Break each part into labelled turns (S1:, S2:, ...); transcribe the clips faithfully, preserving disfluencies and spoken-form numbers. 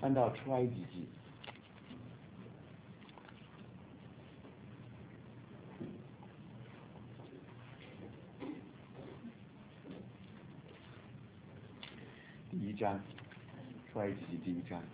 S1: 翻到出埃及记。第一章，出埃及记第一章。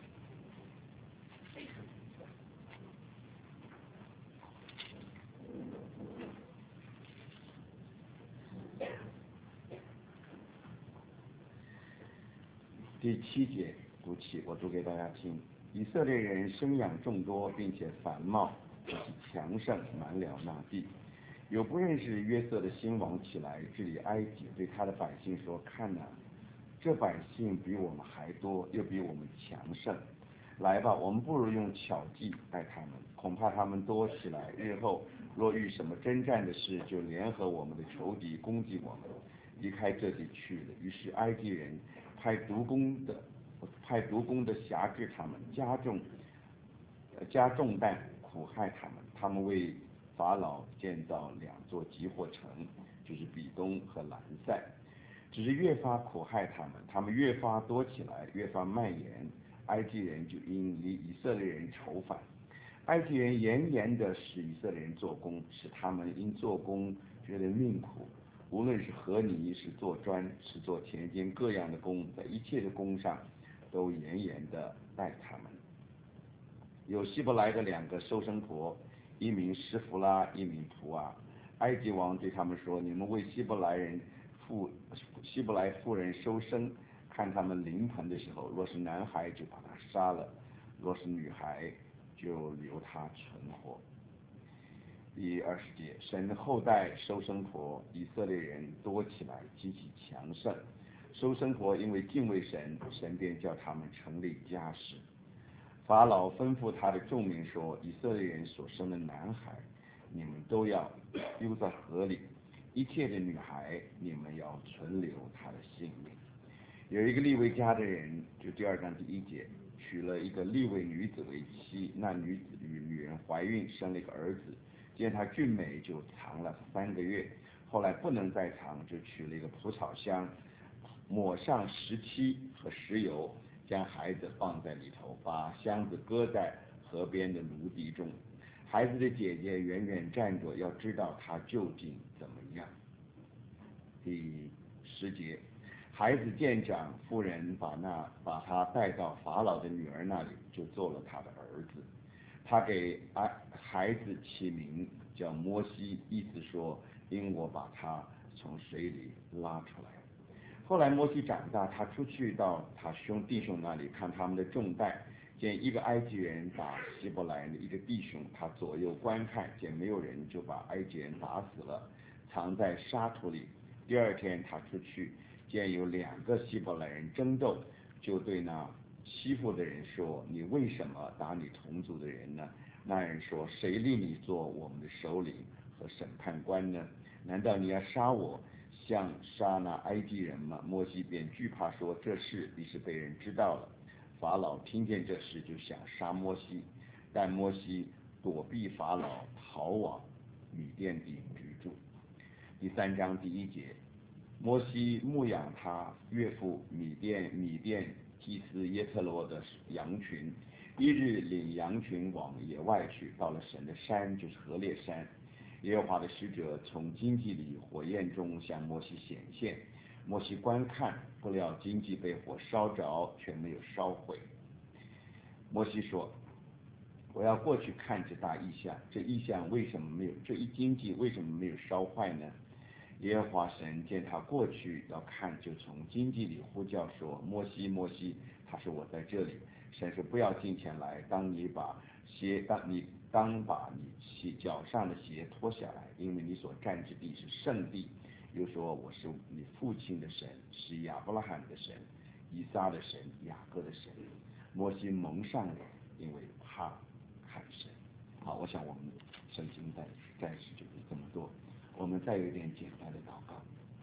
S1: 第七节读起，我读给大家听。以色列人生养众多，并且繁茂，就是强盛，满了那地。有不认识约瑟的新王起来治理埃及，对他的百姓说：看哪，这百姓比我们还多，又比我们强盛。来吧，我们不如用巧计待他们，恐怕他们多起来，日后若遇什么征战的事，就联合我们的仇敌攻击我们，离开这地去了。于是埃及人派毒弓的派毒弓的辖制他们，加重加重担苦害他们。他们为法老建造两座集货城，就是比东和兰塞。只是越发苦害他们，他们越发多起来，越发蔓延。埃及人就因以以色列人愁烦，埃及人严严的使以色列人做工，使他们因做工觉得命苦。无论是和泥，是做砖，是做田间各样的工，在一切的工上都严严的待他们。有希伯来的两个收生婆，一名施弗拉，一名普阿。埃及王对他们说：你们为希伯来人妇希伯来妇人收生，看他们临盆的时候，若是男孩就把他杀了，若是女孩就留他存活。第二十节，神后代收生婆，以色列人多起来，极其强盛。收生婆因为敬畏神，神便叫他们成立家室。法老吩咐他的众民说：以色列人所生的男孩，你们都要丢在河里；一切的女孩，你们要存留她的性命。有一个利未家的人，就第二章第一节，娶了一个利未女子为妻，那女子与女人怀孕，生了一个儿子。见她俊美，就藏了三个月。后来不能再藏，就取了一个蒲草箱，抹上石漆和石油，将孩子放在里头，把箱子搁在河边的芦荻中。孩子的姐姐远远站着，要知道他究竟怎么样。第十节，孩子见长，妇人把那把他带到法老的女儿那里，就做了他的儿子。他给孩子起名叫摩西，意思说因我把他从水里拉出来。后来摩西长大，他出去到他兄弟兄那里看他们的重担，见一个埃及人打希伯来的一个弟兄，他左右观看，见没有人，就把埃及人打死了，藏在沙土里。第二天他出去，见有两个希伯来人争斗，就对那欺负的人说：你为什么打你同族的人呢？那人说：谁立你做我们的首领和审判官呢？难道你要杀我，像杀那埃及人吗？摩西便惧怕说：这事必是被人知道了。法老听见这事，就想杀摩西，但摩西躲避法老，逃往米甸地居住。第三章第一节，摩西牧养他岳父米甸米甸祭司耶特罗的羊群，一日领羊群往野外去，到了神的山，就是何烈山。耶和华的使者从荆棘里火焰中向摩西显现，摩西观看，不料荆棘被火烧着，却没有烧毁。摩西说：我要过去看这大异象，这异象为什么没有这一荆棘为什么没有烧坏呢？耶和华神见他过去要看，就从荆棘里呼叫说：摩西，摩西。他说：我在这里。神说：不要近前来，当你把鞋当你当把你鞋脚上的鞋脱下来，因为你所站之地是圣地。又说：我是你父亲的神，是亚伯拉罕的神，以撒的神，雅各的神。摩西蒙上脸，因为怕看神。好，我想我们圣经暂暂时就这么多。我们再有一点简单的祷告。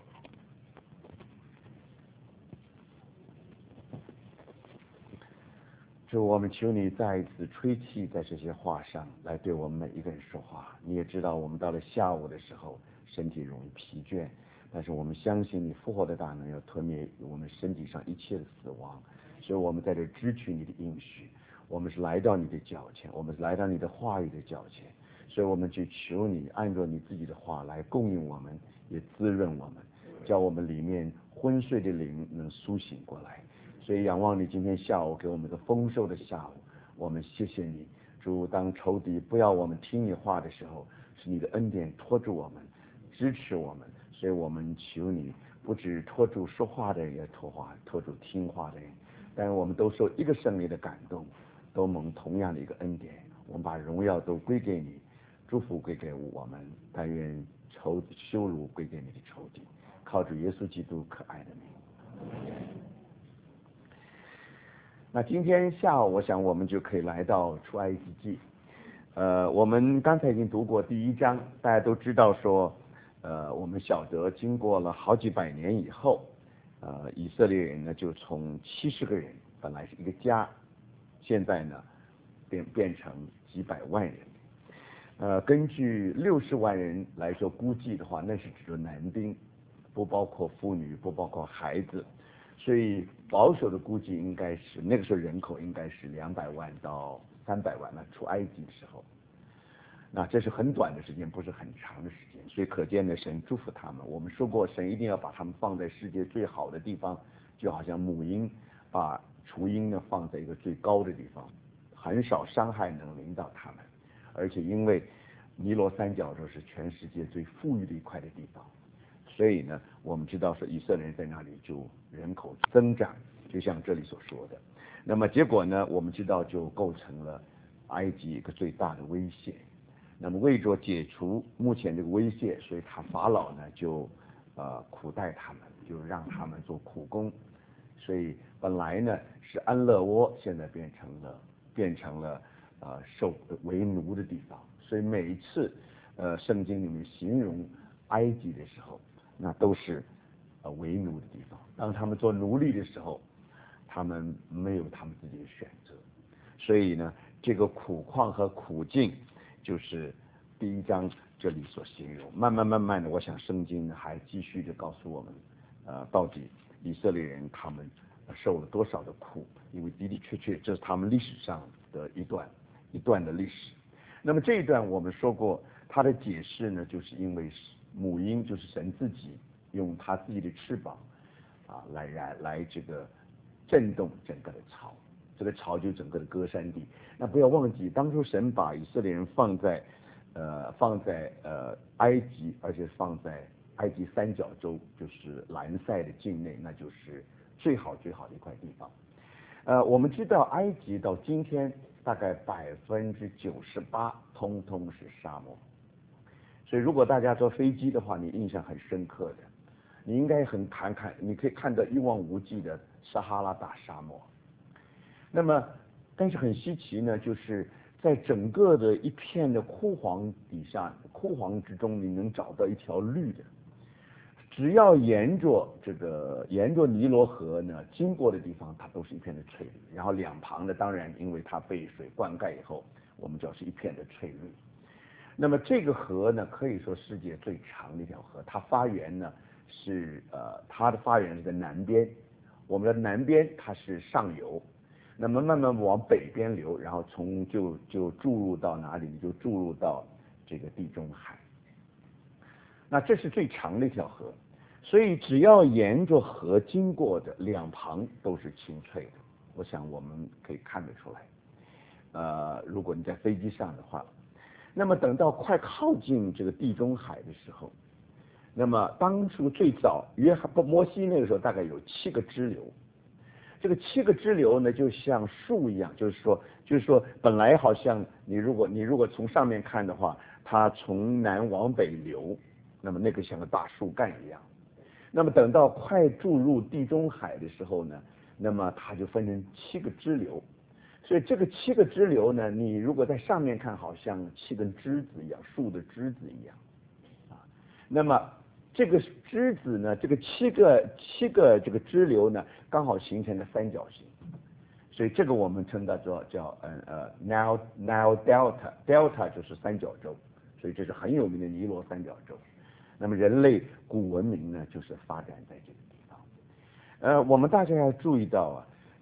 S1: 主，我们求你再一次吹气在这些话上，来对我们每一个人说话。你也知道，我们到了下午的时候，身体容易疲倦，但是我们相信你复活的大能要吞灭我们身体上一切的死亡， 所以我们在这支取你的应许，我们是来到你的脚前，我们是来到你的话语的脚前，所以我们去求你按照你自己的话来供应我们，也滋润我们，叫我们里面昏睡的灵能苏醒过来。所以仰望你今天下午给我们一个丰收的下午，我们谢谢你，主，当仇敌不要我们听你话的时候，是你的恩典拖住我们，支持我们，所以我们求你不只拖住说话的人，也拖话拖住听话的人，但是我们都受一个圣灵的感动，都蒙同样的一个恩典，我们把荣耀都归给你，祝福归给我们，但愿仇羞辱归给你的仇敌，靠着耶稣基督可爱的名。那今天下午我想我们就可以来到出埃及记。呃我们刚才已经读过第一章，大家都知道说呃我们晓得经过了好几百年以后，呃以色列人呢就从七十个人本来是一个家，现在呢变变成几百万人。呃根据六十万人来说估计的话，那是指着男丁，不包括妇女，不包括孩子，所以保守的估计应该是那个时候人口应该是两百万到三百万，那出埃及的时候，那这是很短的时间，不是很长的时间，所以可见呢，神祝福他们。我们说过，神一定要把他们放在世界最好的地方，就好像母鹰把雏鹰呢放在一个最高的地方，很少伤害能临到他们，而且因为尼罗三角洲是全世界最富裕的一块的地方。所以呢，我们知道说以色列人在那里就人口增长，就像这里所说的。那么结果呢，我们知道就构成了埃及一个最大的威胁。那么为着解除目前这个威胁，所以他法老呢就呃苦待他们，就让他们做苦工。所以本来呢是安乐窝，现在变成了变成了呃受为奴的地方。所以每一次呃圣经里面形容埃及的时候，那都是呃为奴的地方。当他们做奴隶的时候，他们没有他们自己的选择。所以呢，这个苦况和苦境，就是第一章这里所形容。慢慢慢慢的，我想圣经还继续的告诉我们，呃，到底以色列人他们受了多少的苦，因为的的确确这是他们历史上的一段一段的历史。那么这一段我们说过，它的解释呢，就是因为母鹰就是神自己用他自己的翅膀啊来来来这个震动整个的巢，这个巢就整个的歌山地。那不要忘记，当初神把以色列人放在呃放在呃埃及，而且放在埃及三角洲，就是兰塞的境内，那就是最好最好的一块地方。呃，我们知道埃及到今天大概百分之九十八通通是沙漠，所以如果大家坐飞机的话，你印象很深刻的，你应该很看看，你可以看到一望无际的撒哈拉大沙漠。那么，但是很稀奇呢，就是在整个的一片的枯黄底下，枯黄之中，你能找到一条绿的。只要沿着这个沿着尼罗河呢经过的地方，它都是一片的翠绿。然后两旁呢，当然因为它被水灌溉以后，我们就是一片的翠绿。那么这个河呢，可以说世界最长的一条河，它发源呢是呃它的发源是在南边，我们的南边它是上游，那么慢慢往北边流，然后从就就注入到哪里？就注入到这个地中海。那这是最长的一条河。所以只要沿着河经过的两旁都是青翠的，我想我们可以看得出来。呃，如果你在飞机上的话，那么等到快靠近这个地中海的时候，那么当初最早约翰摩西那个时候大概有七个支流，这个七个支流呢就像树一样，就是说就是说本来好像你如果你如果从上面看的话，它从南往北流，那么那个像个大树干一样。那么等到快注入地中海的时候呢，那么它就分成七个支流。所以这个七个支流呢，你如果在上面看，好像七根枝子一样，树的枝子一样啊。那么这个枝子呢，这个七个七个这个支流呢，刚好形成了三角形。所以这个我们称它叫叫呃呃 Nile Nile Delta Delta 就是三角洲，所以这是很有名的尼罗三角洲。那么人类古文明呢，就是发展在这个地方。呃，我们大家要注意到啊，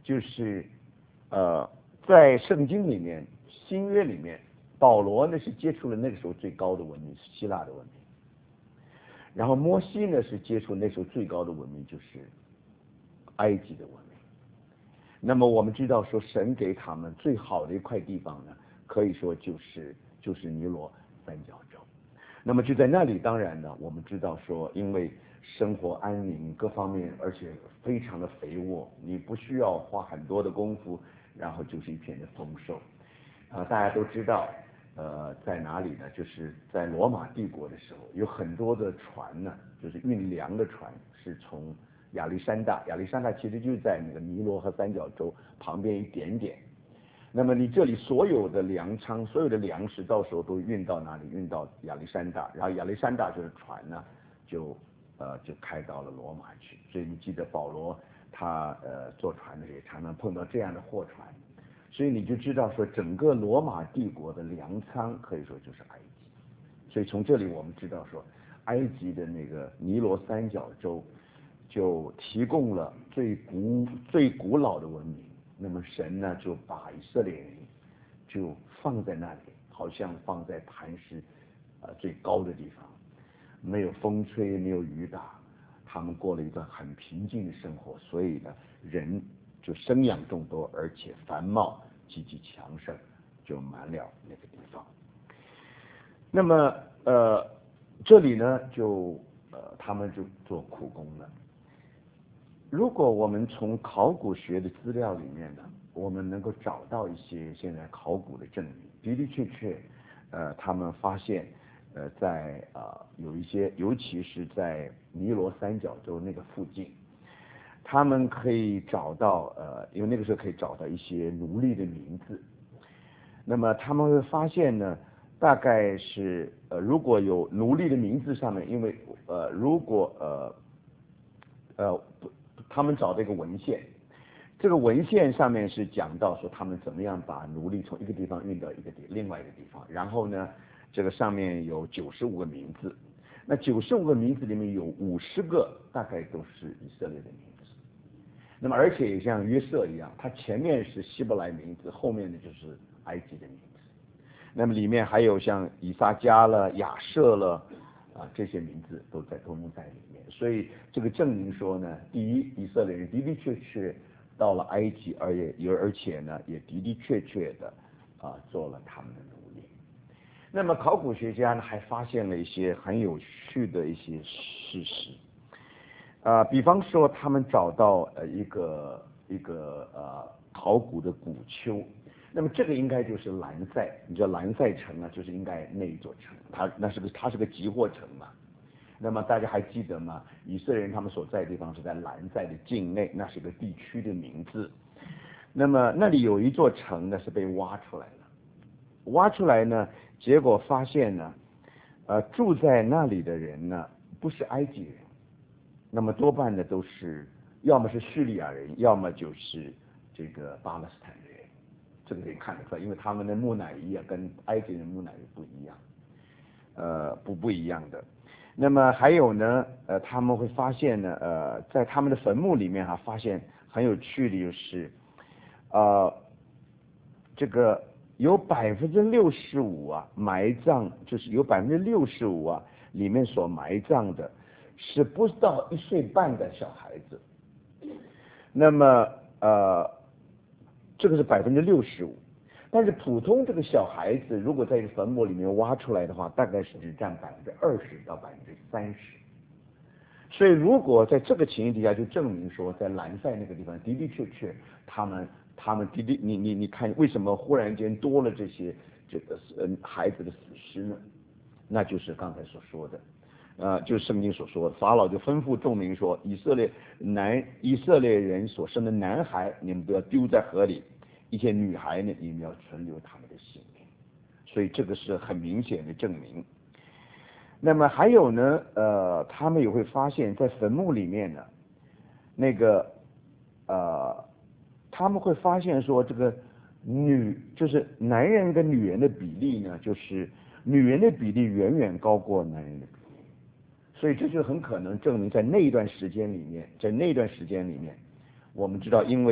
S1: 就是呃，在圣经里面，新约里面，保罗呢是接触了那个时候最高的文明，是希腊的文明。然后摩西呢是接触那时候最高的文明，就是埃及的文明。那么我们知道说，神给他们最好的一块地方呢，可以说就是就是尼罗三角洲。那么就在那里，当然呢，我们知道说，因为生活安宁各方面，而且非常的肥沃，你不需要花很多的功夫，然后就是一片的丰收。啊，大家都知道，呃，在哪里呢？就是在罗马帝国的时候，有很多的船呢，就是运粮的船，是从亚历山大，亚历山大其实就在那个尼罗河三角洲旁边一点点。那么你这里所有的粮仓、所有的粮食，到时候都运到哪里？运到亚历山大，然后亚历山大就是船呢，就呃就开到了罗马去。所以你记得保罗他呃坐船的时候，也常常碰到这样的货船。所以你就知道说，整个罗马帝国的粮仓可以说就是埃及。所以从这里我们知道说，埃及的那个尼罗三角洲就提供了最古最古老的文明。那么神呢就把以色列人就放在那里，好像放在磐石呃最高的地方，没有风吹，没有雨打，他们过了一段很平静的生活。所以呢，人就生养众多，而且繁茂，极其强盛，就满了那个地方。那么呃这里呢就呃他们就做苦工了。如果我们从考古学的资料里面呢，我们能够找到一些现在考古的证明，的的确确，呃，他们发现，呃，在啊、呃、有一些，尤其是在尼罗三角洲那个附近，他们可以找到呃，因为那个时候可以找到一些奴隶的名字。那么他们会发现呢，大概是呃，如果有奴隶的名字上面，因为呃，如果呃呃不。他们找这个文献，这个文献上面是讲到说他们怎么样把奴隶从一个地方运到一个地另外一个地方，然后呢，这个上面有九十五个名字，那九十五个名字里面有五十个大概都是以色列的名字，那么而且也像约瑟一样，他前面是希伯来名字，后面的就是埃及的名字，那么里面还有像以撒迦了、亚瑟了啊，这些名字都在都在里面。所以这个证明说呢，第一，以色列人的的确确到了埃及，而也而且呢，也的的确确的啊做了他们的奴隶。那么考古学家呢，还发现了一些很有趣的一些事实啊，比方说他们找到呃一个一个呃考古的古丘。那么这个应该就是兰塞，你知道兰塞城啊，就是应该那一座城，它那是个它是个集货城嘛。那么大家还记得吗？以色列人他们所在的地方是在兰塞的境内，那是个地区的名字。那么那里有一座城呢是被挖出来了，挖出来呢，结果发现呢，呃，住在那里的人呢不是埃及人，那么多半呢都是要么是叙利亚人，要么就是这个巴勒斯坦人。这个可以看得出来，因为他们的木乃伊啊跟埃及人木乃伊不一样，呃，不不一样的。那么还有呢，呃，他们会发现呢，呃，在他们的坟墓里面哈、啊，发现很有趣的就是，呃，这个有百分之六十五啊埋葬，就是有百分之六十五啊里面所埋葬的是不到一岁半的小孩子。那么呃，这个是百分之六十五。但是普通这个小孩子，如果在坟墓里面挖出来的话，大概是只占百分之二十到百分之三十。所以如果在这个情形底下，就证明说，在兰塞那个地方的的确确，他们他们的的，你你你看，为什么忽然间多了这些这个呃孩子的死尸呢？那就是刚才所说的，呃，就是圣经所说的，法老就吩咐众民说，以色列男以色列人所生的男孩，你们都要丢在河里。一些女孩呢，你们要存留他们的性命，所以这个是很明显的证明。那么还有呢，呃，他们也会发现，在坟墓里面呢，那个呃，他们会发现说，这个女就是男人跟女人的比例呢，就是女人的比例远远高过男人的比例，所以这就很可能证明在那一段时间里面，在那段时间里面，我们知道，因为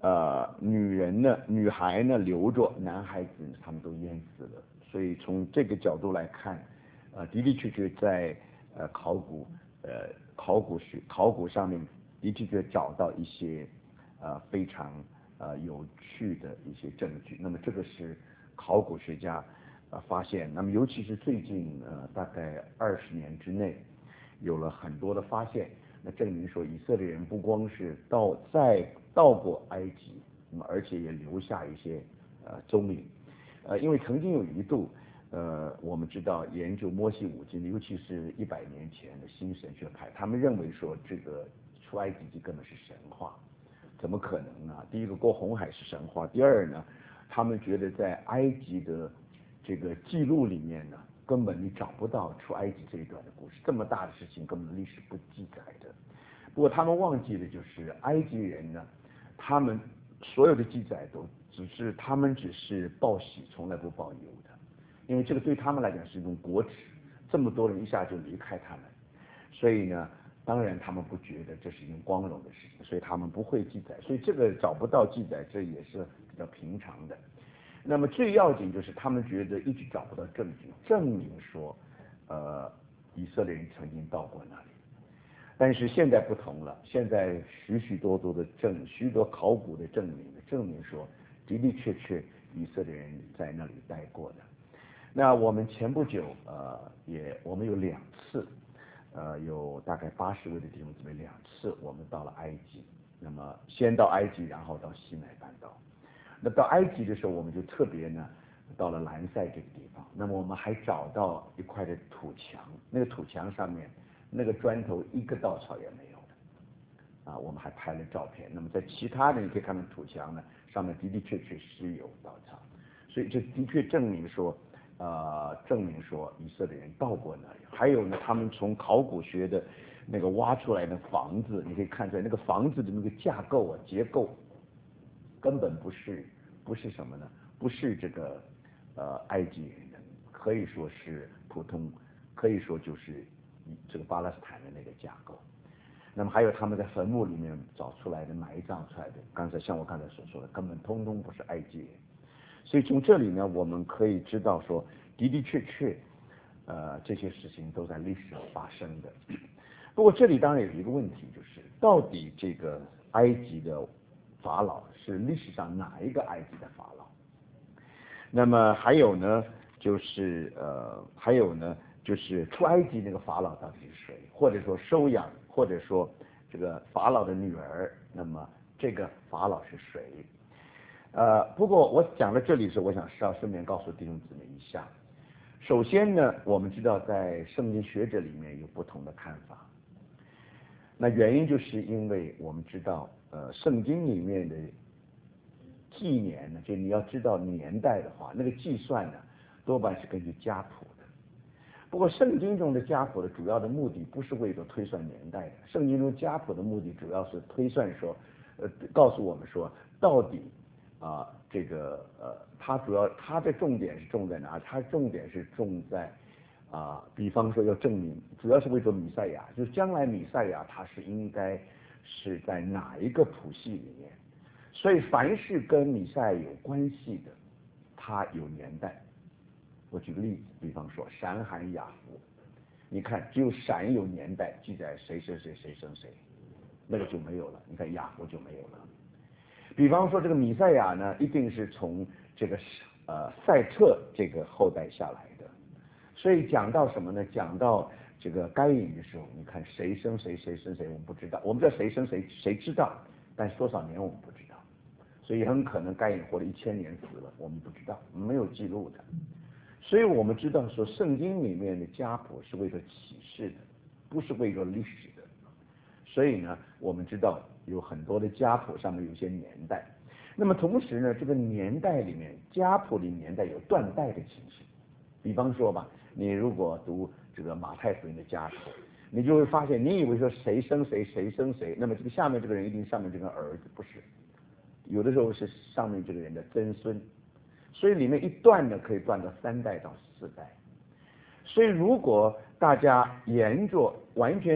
S1: 呃，女人呢，女孩呢留着，男孩子呢他们都淹死了。所以从这个角度来看，呃，的的确确在呃考古呃考古学考古上面的的确确找到一些呃非常呃有趣的一些证据。那么这个是考古学家呃发现，那么尤其是最近呃大概二十年之内有了很多的发现，那证明说以色列人不光是到在到过埃及，那么而且也留下一些呃踪影。呃，因为曾经有一度，呃，我们知道研究摩西五经，尤其是一百年前的新神学派，他们认为说这个出埃及记根本是神话，怎么可能呢？第一个过红海是神话，第二呢，他们觉得在埃及的这个记录里面呢，根本你找不到出埃及这一段的故事，这么大的事情根本历史不记载的。不过他们忘记的就是埃及人呢，他们所有的记载都只是他们只是报喜，从来不报忧的，因为这个对他们来讲是一种国耻，这么多人一下就离开他们，所以呢，当然他们不觉得这是一件光荣的事情，所以他们不会记载，所以这个找不到记载，这也是比较平常的。那么最要紧就是他们觉得一直找不到证据证明说，呃，以色列人曾经到过那里。但是现在不同了，现在许许多多的证，许多考古的证明，证明说的的确确以色列人在那里待过的。那我们前不久呃也我们有两次，呃有大概八十位的弟兄姊妹两次我们到了埃及，那么先到埃及，然后到西奈半岛。那到埃及的时候，我们就特别呢到了兰塞这个地方，那么我们还找到一块的土墙，那个土墙上面那个砖头一个稻草也没有的，啊，我们还拍了照片。那么在其他的你可以看到土墙呢，上面的的确确是有稻草，所以这的确证明说，呃，证明说以色列人到过那里。还有呢，他们从考古学的那个挖出来的房子，你可以看出来那个房子的那个架构啊结构，根本不是不是什么呢？不是这个呃埃及人的，可以说是普通，可以说就是这个巴勒斯坦的那个架构。那么还有他们在坟墓里面找出来的埋葬出来的，刚才像我刚才所说的，根本通通不是埃及人。所以从这里呢，我们可以知道说，的的确确，呃，这些事情都在历史上发生的。不过这里当然有一个问题，就是到底这个埃及的法老是历史上哪一个埃及的法老？那么还有呢，就是呃，还有呢，就是出埃及那个法老到底是谁？或者说收养，或者说这个法老的女儿，那么这个法老是谁？呃，不过我讲到这里的时候，我想是要顺便告诉弟兄姊妹一下。首先呢，我们知道在圣经学者里面有不同的看法。那原因就是因为我们知道，呃，圣经里面的纪年呢，就你要知道年代的话，那个计算呢，多半是根据家谱的。不过圣经中的家谱的主要的目的不是为了推算年代的，圣经中家谱的目的主要是推算说，呃，告诉我们说到底啊、呃，这个呃，它主要它的重点是重在哪？它重点是重在啊、呃，比方说要证明，主要是为了弥赛亚，就是将来弥赛亚他是应该是在哪一个谱系里面。所以凡是跟弥赛亚有关系的，它有年代。我举个例子，比方说闪罕雅弗，你看只有闪有年代记载谁生谁谁生谁，那个就没有了。你看雅弗就没有了。比方说这个弥赛亚呢，一定是从这个呃赛特这个后代下来的。所以讲到什么呢？讲到这个该隐的时候，你看谁生谁谁生谁，我们不知道，我们知道谁生谁谁知道，但是多少年我们不知道。所以很可能该隐活了一千年死了，我们不知道，没有记录的。所以我们知道说，圣经里面的家谱是为了启示的，不是为了历史的。所以呢，我们知道有很多的家谱上面有一些年代。那么同时呢，这个年代里面，家谱里年代有断代的情形。比方说吧，你如果读这个马太福音的家谱，你就会发现，你以为说谁生谁，谁生谁，那么这个下面这个人一定上面这个儿子，不是。有的时候是上面这个人的曾孙，所以里面一断呢可以断到三代到四代。所以如果大家沿着完全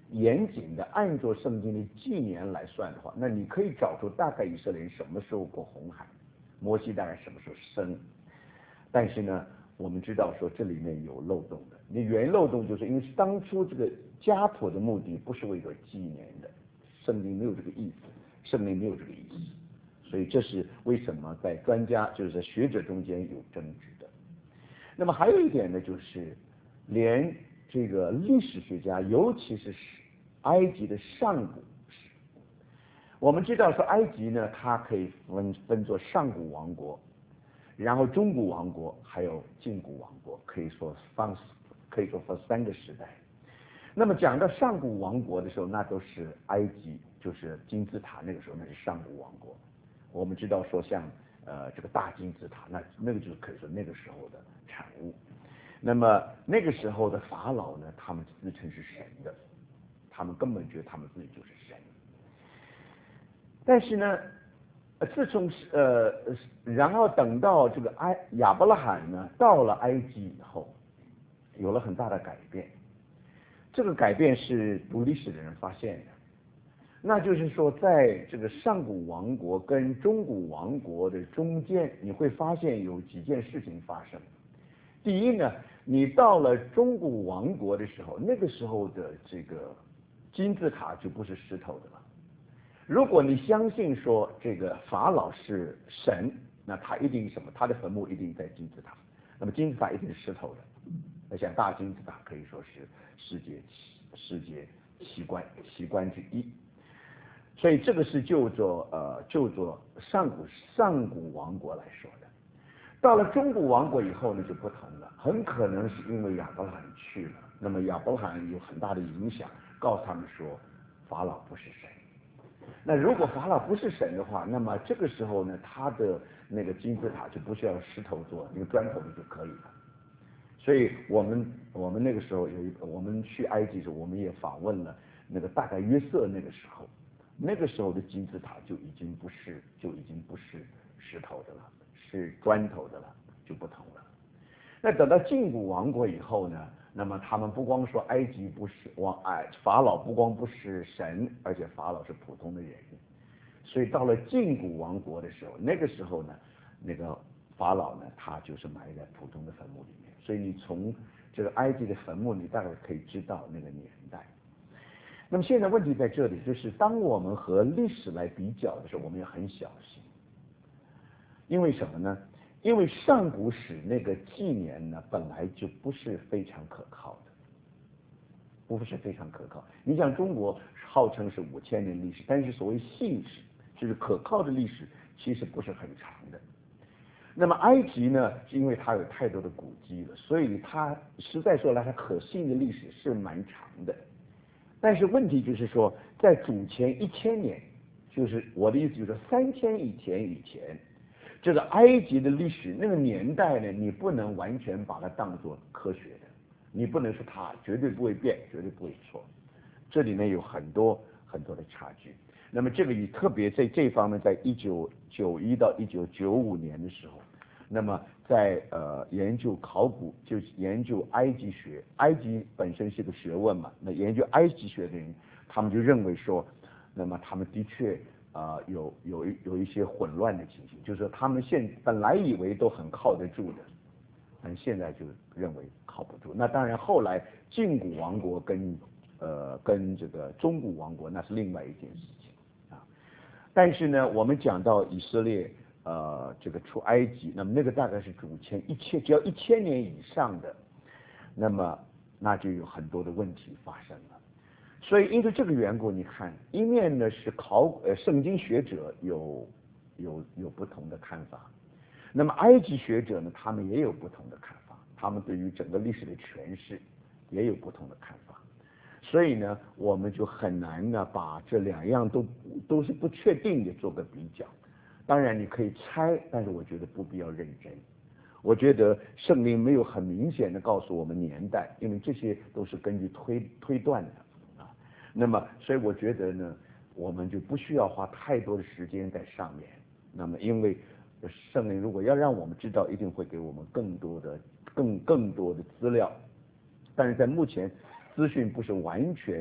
S2: 严谨的按照圣经的纪年来算的话，那你可以找出大概以色列人什么时候过红海，摩西大概什么时候生。但是呢，我们知道说这里面有漏洞的。你原漏洞就是因为当初这个家谱的目的不是为了纪年的，圣经没有这个意思，圣经没有这个意思，所以这是为什么在专家就是在学者中间有争执的。那么还有一点呢，就是连这个历史学家，尤其是埃及的上古史，我们知道说埃及呢，它可以分分作上古王国，然后中古王国，还有近古王国，可以说分可以说分三个时代。那么讲到上古王国的时候，那都是埃及，就是金字塔那个时候那是上古王国。我们知道说像呃这个大金字塔，那那个就是可以说那个时候的产物。那么那个时候的法老呢，他们自称是神的，他们根本觉得他们自己就是神。但是呢，自从呃然后等到这个埃亚伯拉罕呢到了埃及以后，有了很大的改变。这个改变是读历史的人发现的，那就是说，在这个上古王国跟中古王国的中间，你会发现有几件事情发生。第一呢，你到了中古王国的时候，那个时候的这个金字塔就不是石头的了。如果你相信说这个法老是神，那他一定什么？他的坟墓一定在金字塔，那么金字塔一定是石头的。那像大金字塔可以说是世界世界奇观奇观之一，所以这个是就做呃就做上古上古王国来说的。到了中古王国以后呢就不同了，很可能是因为亚伯拉罕去了，那么亚伯拉罕有很大的影响，告诉他们说法老不是神。那如果法老不是神的话，那么这个时候呢，他的那个金字塔就不需要石头做，用砖头就可以了。所以我们我们那个时候有一我们去埃及的时候，我们也访问了那个大概约瑟那个时候，那个时候的金字塔就已经不是就已经不是石头的了，是砖头的了，就不同了。那等到近古王国以后呢，那么他们不光说埃及不是王哎法老不光不是神，而且法老是普通的人。所以到了近古王国的时候，那个时候呢，那个法老呢，他就是埋在普通的坟墓里面。所以你从这个埃及的坟墓，你大概可以知道那个年代。那么现在问题在这里，就是当我们和历史来比较的时候，我们要很小心。因为什么呢？因为上古史那个纪年呢，本来就不是非常可靠的，不是非常可靠。你像中国号称是五千年历史，但是所谓信史，就是可靠的历史，其实不是很长的。那么埃及呢，是因为它有太多的古迹了，所以它实在说来，它可信的历史是蛮长的。但是问题就是说，在主前一千年，就是我的意思就是说三千以前以前，这个埃及的历史那个年代呢，你不能完全把它当作科学的，你不能说它绝对不会变，绝对不会错。这里呢有很多很多的差距。那么这个也特别在这方面，在一九九一到一九九五年的时候，那么在呃研究考古，就是研究埃及学，埃及本身是个学问嘛，那研究埃及学的人，他们就认为说，那么他们的确啊、呃、有有有一些混乱的情形，就是说他们现本来以为都很靠得住的，但现在就认为靠不住。那当然后来近古王国跟呃跟这个中古王国那是另外一件事情。但是呢，我们讲到以色列，呃，这个出埃及，那么那个大概是主前一千，只要一千年以上的，那么那就有很多的问题发生了。所以因为这个缘故，你看，一面呢是考呃圣经学者有有有不同的看法，那么埃及学者呢，他们也有不同的看法，他们对于整个历史的诠释也有不同的看法。所以呢，我们就很难呢把这两样都都是不确定的做个比较。当然你可以猜，但是我觉得不必要认真。我觉得圣灵没有很明显的告诉我们年代，因为这些都是根据推推断的啊。那么，所以我觉得呢，我们就不需要花太多的时间在上面。那么，因为圣灵如果要让我们知道，一定会给我们更多的、更更多的资料。但是在目前，资讯不是完全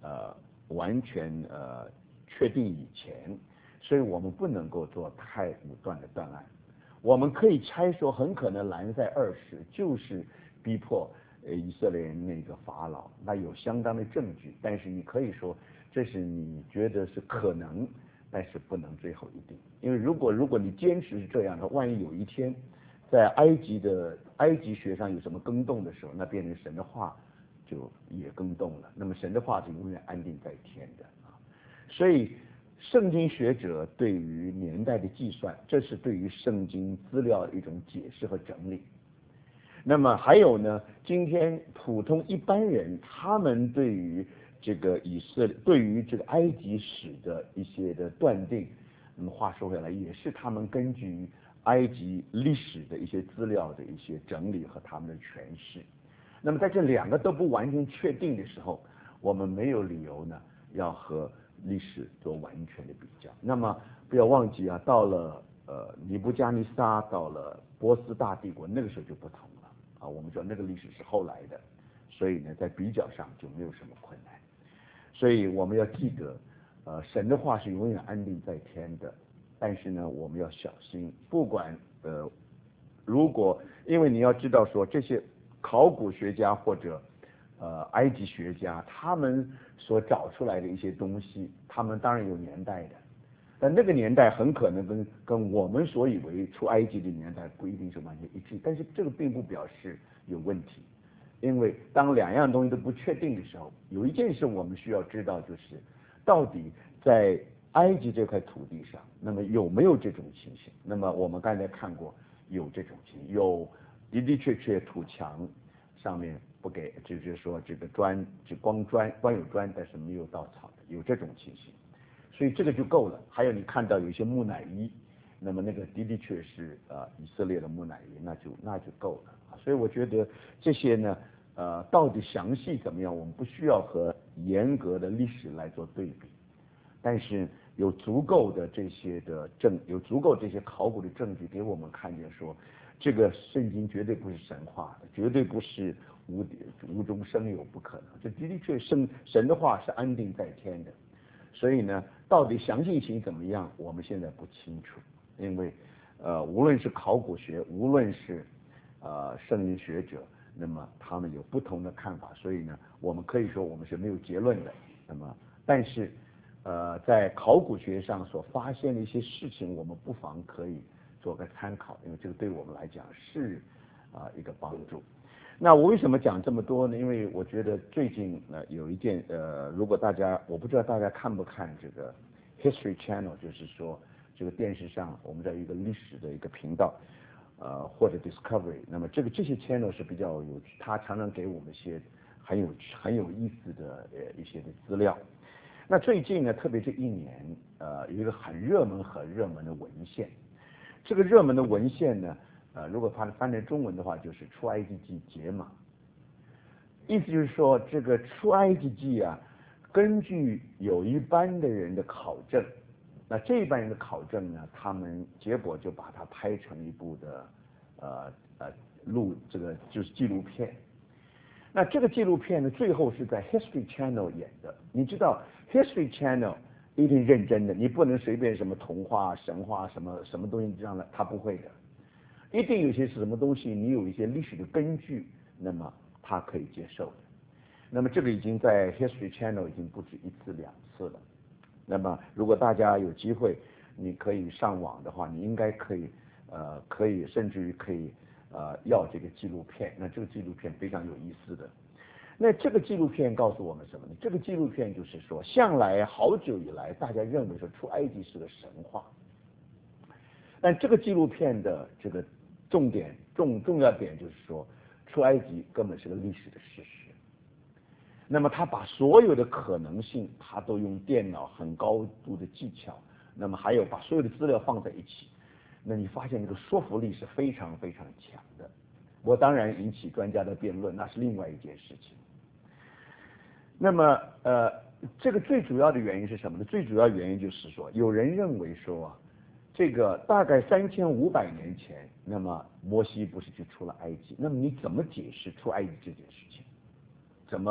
S2: 呃完全呃确定以前，所以我们不能够做太武断的断案。我们可以猜说，很可能兰塞二世就是逼迫呃以色列人那个法老，那有相当的证据，但是你可以说这是你觉得是可能，但是不能最后一定，因为如果如果你坚持是这样的，万一有一天在埃及的埃及学上有什么更动的时候，那变成神的话就也更动了，那么神的话是永远安定在天的啊，所以。圣经学者对于年代的计算，这是对于圣经资料的一种解释和整理。那么还有呢，今天普通一般人，他们对于这个以色列，对于这个埃及史的一些的断定，那么话说回来，也是他们根据埃及历史的一些资料的一些整理和他们的诠释。那么在这两个都不完全确定的时候，我们没有理由呢要和历史做完全的比较。那么不要忘记啊，到了呃尼布加尼撒，到了波斯大帝国，那个时候就不同了啊。我们说那个历史是后来的，所以呢，在比较上就没有什么困难。所以我们要记得，呃，神的话是永远安定在天的，但是呢，我们要小心，不管呃，如果因为你要知道说这些考古学家或者呃埃及学家他们所找出来的一些东西，他们当然有年代的，但那个年代很可能跟跟我们所以为出埃及的年代不一定是完全一致，但是这个并不表示有问题。因为当两样东西都不确定的时候，有一件事我们需要知道，就是到底在埃及这块土地上，那么有没有这种情形？那么我们刚才看过有这种情形，有的的确确土墙上面不给，就是说这个砖只光砖光有砖，但是没有稻草的，有这种情形，所以这个就够了。还有你看到有一些木乃伊，那么那个的的确是呃以色列的木乃伊，那就那就够了。所以我觉得这些呢，呃，到底详细怎么样，我们不需要和严格的历史来做对比，但是有足够的这些的证，有足够这些考古的证据给我们看见说，这个圣经绝对不是神话的，绝对不是无无中生有，不可能。这的的确神神的话是安定在天的，所以呢，到底详细性怎么样，我们现在不清楚，因为呃，无论是考古学，无论是呃，圣经学者，那么他们有不同的看法，所以呢，我们可以说我们是没有结论的。那么，但是，呃，在考古学上所发现的一些事情，我们不妨可以做个参考，因为这个对我们来讲是啊、呃、一个帮助。那我为什么讲这么多呢？因为我觉得最近呢有一件呃，如果大家我不知道大家看不看这个 History Channel， 就是说这个电视上我们在一个历史的一个频道。呃，或者 Discovery， 那么这个这些 channel 是比较有趣，它常常给我们一些很有很有意思的呃一些的资料。那最近呢，特别这一年，呃，有一个很热门很热门的文献。这个热门的文献呢，呃，如果把它翻成中文的话，就是《出埃及记解码》。意思就是说，这个《出埃及记》啊，根据有一班的人的考证。那这一班人的考证呢，他们结果就把它拍成一部的呃呃录这个就是纪录片。那这个纪录片呢，最后是在 History Channel 演的。你知道 History Channel 一定认真的，你不能随便什么童话、神话什么什么东西这样的，他不会的。一定有些是什么东西，你有一些历史的根据，那么他可以接受的。那么这个已经在 History Channel 已经不止一次两次了。那么，如果大家有机会，你可以上网的话，你应该可以，呃，可以甚至于可以，呃，要这个纪录片。那这个纪录片非常有意思的。那这个纪录片告诉我们什么呢？这个纪录片就是说，向来好久以来，大家认为说出埃及是个神话，但这个纪录片的这个重点重重要点就是说，出埃及根本是个历史的事实。那么他把所有的可能性，他都用电脑很高度的技巧，那么还有把所有的资料放在一起，那你发现这个说服力是非常非常强的。我当然引起专家的辩论，那是另外一件事情。那么呃，这个最主要的原因是什么呢？最主要原因就是说，有人认为说啊，这个大概三千五百年前，那么摩西不是就出了埃及？那么你怎么解释出埃及这件事情？怎么？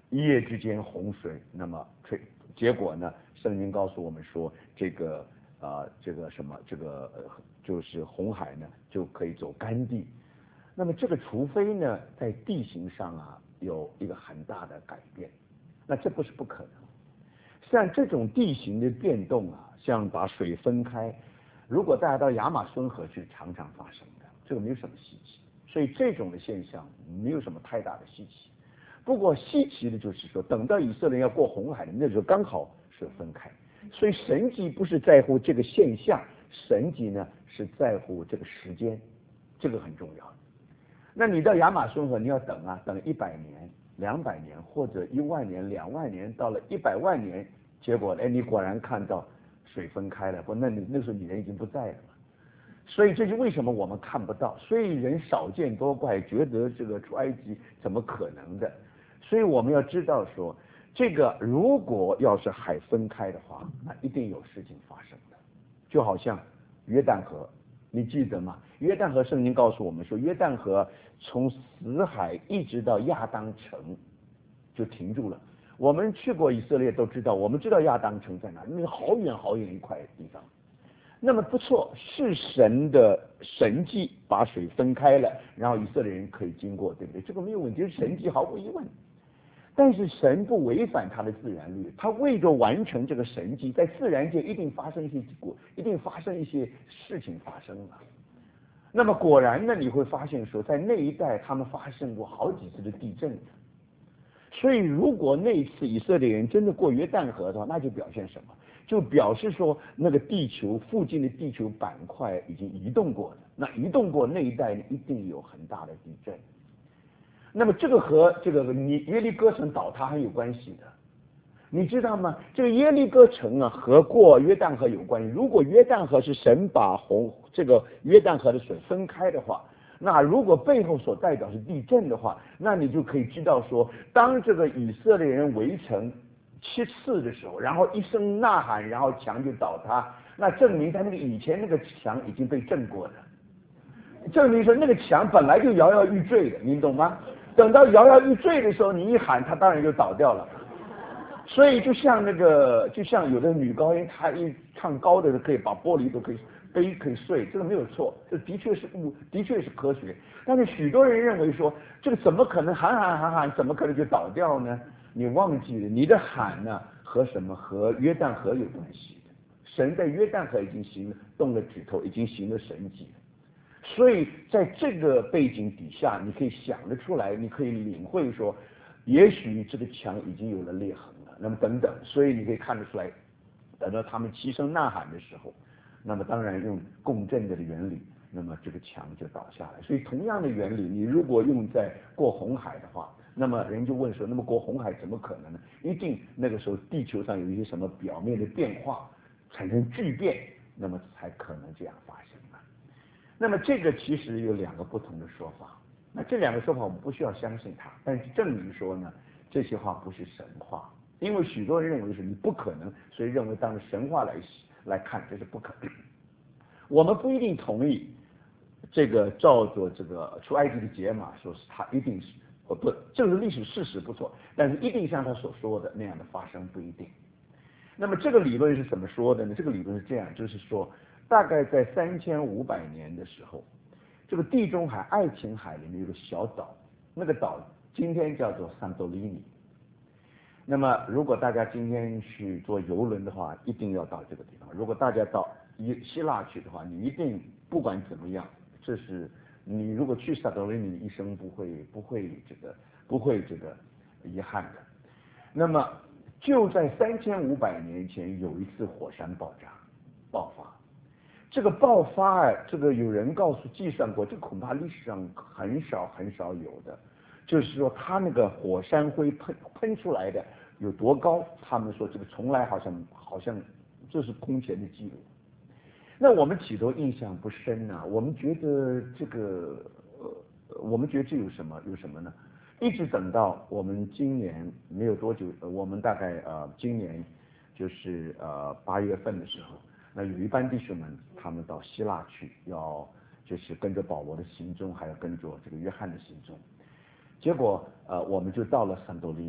S2: 一夜之间洪水那么吹，结果呢，圣经告诉我们说，这个啊、呃、这个什么这个、呃、就是红海呢就可以走干地。那么这个除非呢在地形上啊有一个很大的改变，那这不是不可能。像这种地形的变动啊，像把水分开，如果大家到亚马孙河去，常常发生的，这个没有什么稀奇。所以这种的现象没有什么太大的稀奇。不过稀奇的就是说，等到以色列人要过红海的那时候，刚好是分开。所以神迹不是在乎这个现象，神迹呢是在乎这个时间，这个很重要。那你到亚马孙河，你要等啊，等一百年、两百年，或者一万年、两万年，到了一百万年，结果哎，你果然看到水分开了，不，那你那时候你人已经不在了嘛。所以这就为什么我们看不到，所以人少见多怪，觉得这个出埃及怎么可能的？所以我们要知道说，这个如果要是海分开的话，那一定有事情发生的，就好像约旦河。你记得吗？约旦河圣经告诉我们说，约旦河从死海一直到亚当城就停住了。我们去过以色列都知道，我们知道亚当城在哪，那个好远好远一块地方。那么不错，是神的神迹把水分开了，然后以色列人可以经过，对不对？这个没有问题，是神迹，毫无疑问。但是神不违反他的自然律，他为着完成这个神迹，在自然界一定发生一些果，一定发生一些事情发生了。那么果然呢，你会发现说，在那一带他们发生过好几次的地震。所以如果那一次以色列人真的过约旦河的话，那就表现什么？就表示说那个地球附近的地球板块已经移动过了，那移动过那一带一定有很大的地震。那么这个和这个你耶利哥城倒塌很有关系的，你知道吗？这个耶利哥城啊和过约旦河有关系。如果约旦河是神把红这个约旦河的水分开的话，那如果背后所代表是地震的话，那你就可以知道说，当这个以色列人围城七次的时候，然后一声呐喊，然后墙就倒塌，那证明他那个以前那个墙已经被震过了，证明说那个墙本来就摇摇欲坠的，你懂吗？等到摇摇欲坠的时候，你一喊，它当然就倒掉了。所以就像那个，就像有的女高音，她一唱高的可以把玻璃都可以杯可以碎，这个没有错，这的确是物，的确是科学。但是许多人认为说，这个怎么可能喊喊喊喊，怎么可能就倒掉呢？你忘记了，你的喊呢和什么？和约旦河有关系的。神在约旦河已经行了动了指头，已经行了神迹。所以在这个背景底下，你可以想得出来，你可以领会说，也许这个墙已经有了裂痕了，那么等等，所以你可以看得出来，等到他们齐声呐喊的时候，那么当然用共振的原理，那么这个墙就倒下来。所以同样的原理，你如果用在过红海的话，那么人就问说，那么过红海怎么可能呢？一定那个时候地球上有一些什么表面的变化产生巨变，那么才可能这样发生。那么这个其实有两个不同的说法，那这两个说法我们不需要相信它，但是证明说呢，这些话不是神话，因为许多人认为是你不可能，所以认为当神话来来看这是不可能。我们不一定同意这个照着这个出埃及的解码，说是它一定是呃不，这是历史事实不错，但是一定像他所说的那样的发生不一定。那么这个理论是怎么说的呢？这个理论是这样，就是说。大概在三千五百年的时候，这个地中海爱琴海里面有个小岛，那个岛今天叫做桑多利尼。那么如果大家今天去坐游轮的话，一定要到这个地方。如果大家到希腊去的话，你一定不管怎么样，这是你如果去桑多利尼，一生不会不会这个不会这个遗憾的。那么就在三千五百年前，有一次火山爆炸爆发。这个爆发啊，这个有人告诉计算过，这恐怕历史上很少很少有的，就是说它那个火山灰喷喷出来的有多高，他们说这个从来好像好像这是空前的记录。那我们起头印象不深啊，我们觉得这个呃，我们觉得这有什么有什么呢？一直等到我们今年没有多久，我们大概呃今年就是呃八月份的时候。那有一班弟兄们，他们到希腊去，要就是跟着保罗的行踪，还要跟着这个约翰的行踪。结果呃，我们就到了桑多利尼。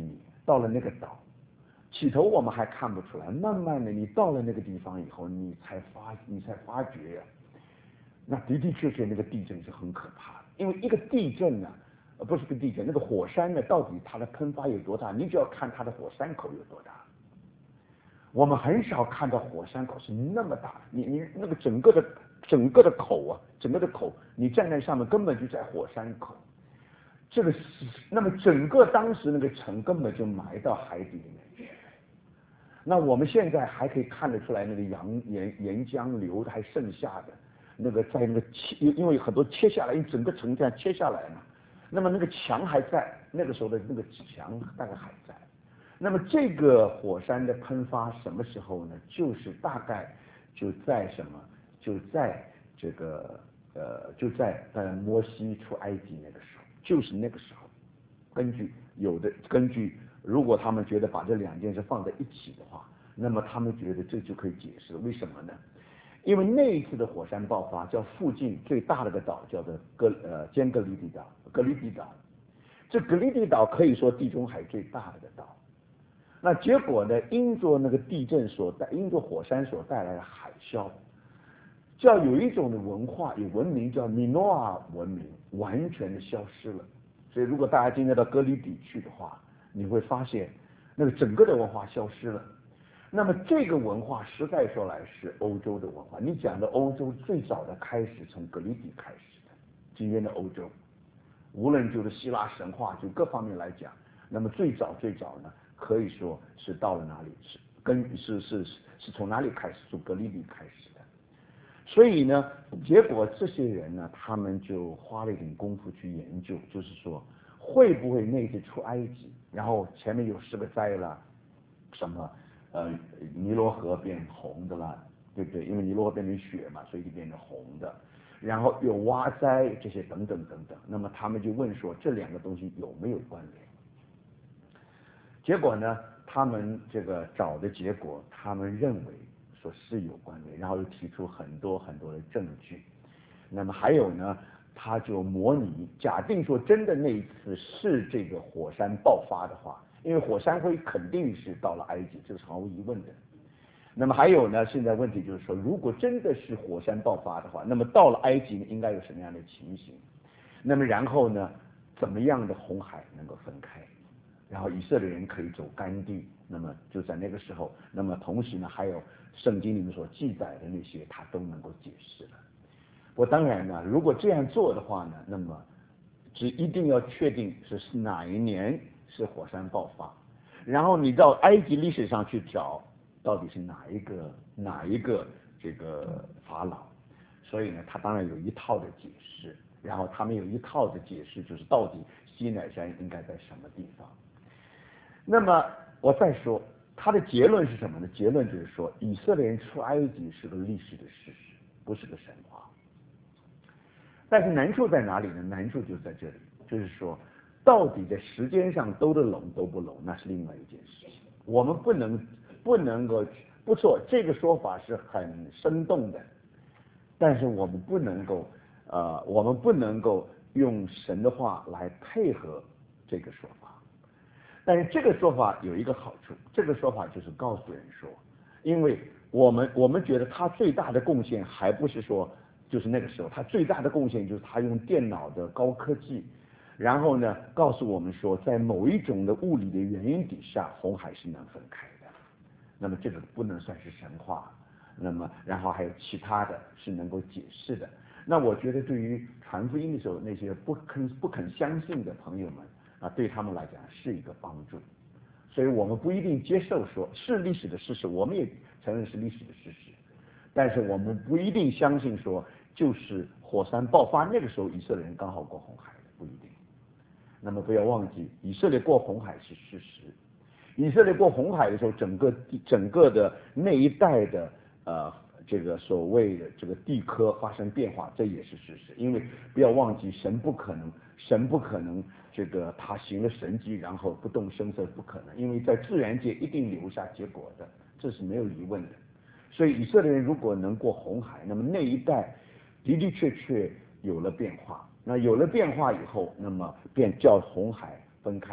S2: 到了那个岛，起头我们还看不出来，慢慢的你到了那个地方以后，你才发你才发觉呀、啊，那的的确确那个地震是很可怕的，因为一个地震呢、啊，呃不是个地震，那个火山呢，到底它的喷发有多大，你只要看它的火山口有多大。我们很少看到火山口是那么大，你你那个整个的整个的口啊，整个的口，你站在上面根本就在火山口，这个是那么整个当时那个城根本就埋到海底里面去。那我们现在还可以看得出来，那个洋岩岩浆流还剩下的那个在那个切，因为很多切下来，因为整个城这样切下来嘛，那么那个墙还在，那个时候的那个墙大概还在。那么这个火山的喷发什么时候呢？就是大概就在什么？就在这个呃，就在呃摩西出埃及那个时候，就是那个时候。根据有的根据，如果他们觉得把这两件事放在一起的话，那么他们觉得这就可以解释为什么呢？因为那一次的火山爆发，叫附近最大的个岛叫做格呃坚格里底岛，格里底岛。这格里底岛可以说地中海最大的个岛。那结果呢？因着那个地震所带，因着火山所带来的海啸，叫有一种的文化，有文明叫米诺阿文明，完全的消失了。所以，如果大家今天到哥里底去的话，你会发现那个整个的文化消失了。那么这个文化实在说来是欧洲的文化。你讲的欧洲最早的开始从格里底开始的，今天的欧洲，无论就是希腊神话，就各方面来讲，那么最早最早呢？可以说是到了哪里？是跟是是是是从哪里开始？从格里底开始的。所以呢，结果这些人呢，他们就花了一点功夫去研究，就是说会不会那次出埃及，然后前面有十个灾了，什么呃尼罗河变红的了，对不对？因为尼罗河变成血嘛，所以就变成红的。然后有蛙灾这些等等等等。那么他们就问说，这两个东西有没有关联？结果呢，他们这个找的结果，他们认为说是有关联，然后又提出很多很多的证据。那么还有呢，他就模拟，假定说真的那一次是这个火山爆发的话，因为火山灰肯定是到了埃及，这是毫无疑问的。那么还有呢，现在问题就是说，如果真的是火山爆发的话，那么到了埃及应该有什么样的情形？那么然后呢，怎么样的红海能够分开？然后以色列人可以走干地，那么就在那个时候，那么同时呢，还有圣经里面所记载的那些，他都能够解释了。我当然呢，如果这样做的话呢，那么只一定要确定是是哪一年是火山爆发，然后你到埃及历史上去找，到底是哪一个哪一个这个法老，所以呢，他当然有一套的解释，然后他们有一套的解释，就是到底西乃山应该在什么地方。那么我再说，他的结论是什么呢？结论就是说，以色列人出埃及是个历史的事实，不是个神话。但是难处在哪里呢？难处就在这里，就是说，到底在时间上兜得拢兜不拢，那是另外一件事情。我们不能不能够不错，这个说法是很生动的，但是我们不能够呃，我们不能够用神的话来配合这个说法。但是这个说法有一个好处，这个说法就是告诉人说，因为我们我们觉得他最大的贡献还不是说就是那个时候，他最大的贡献就是他用电脑的高科技，然后呢告诉我们说，在某一种的物理的原因底下，红海是能分开的。那么这个不能算是神话，那么然后还有其他的是能够解释的。那我觉得对于传福音的时候，那些不肯不肯相信的朋友们啊，对他们来讲是一个帮助。所以我们不一定接受说是历史的事实，我们也承认是历史的事实，但是我们不一定相信说就是火山爆发那个时候以色列人刚好过红海的，不一定。那么不要忘记，以色列过红海是事实。以色列过红海的时候，整个整个的那一带的呃这个所谓的这个地壳发生变化，这也是事实。因为不要忘记，神不可能，神不可能这个他行了神迹然后不动声色，不可能，因为在自然界一定留下结果的，这是没有疑问的。所以以色列人如果能过红海，那么那一带的的确确有了变化。那有了变化以后，那么便叫红海分开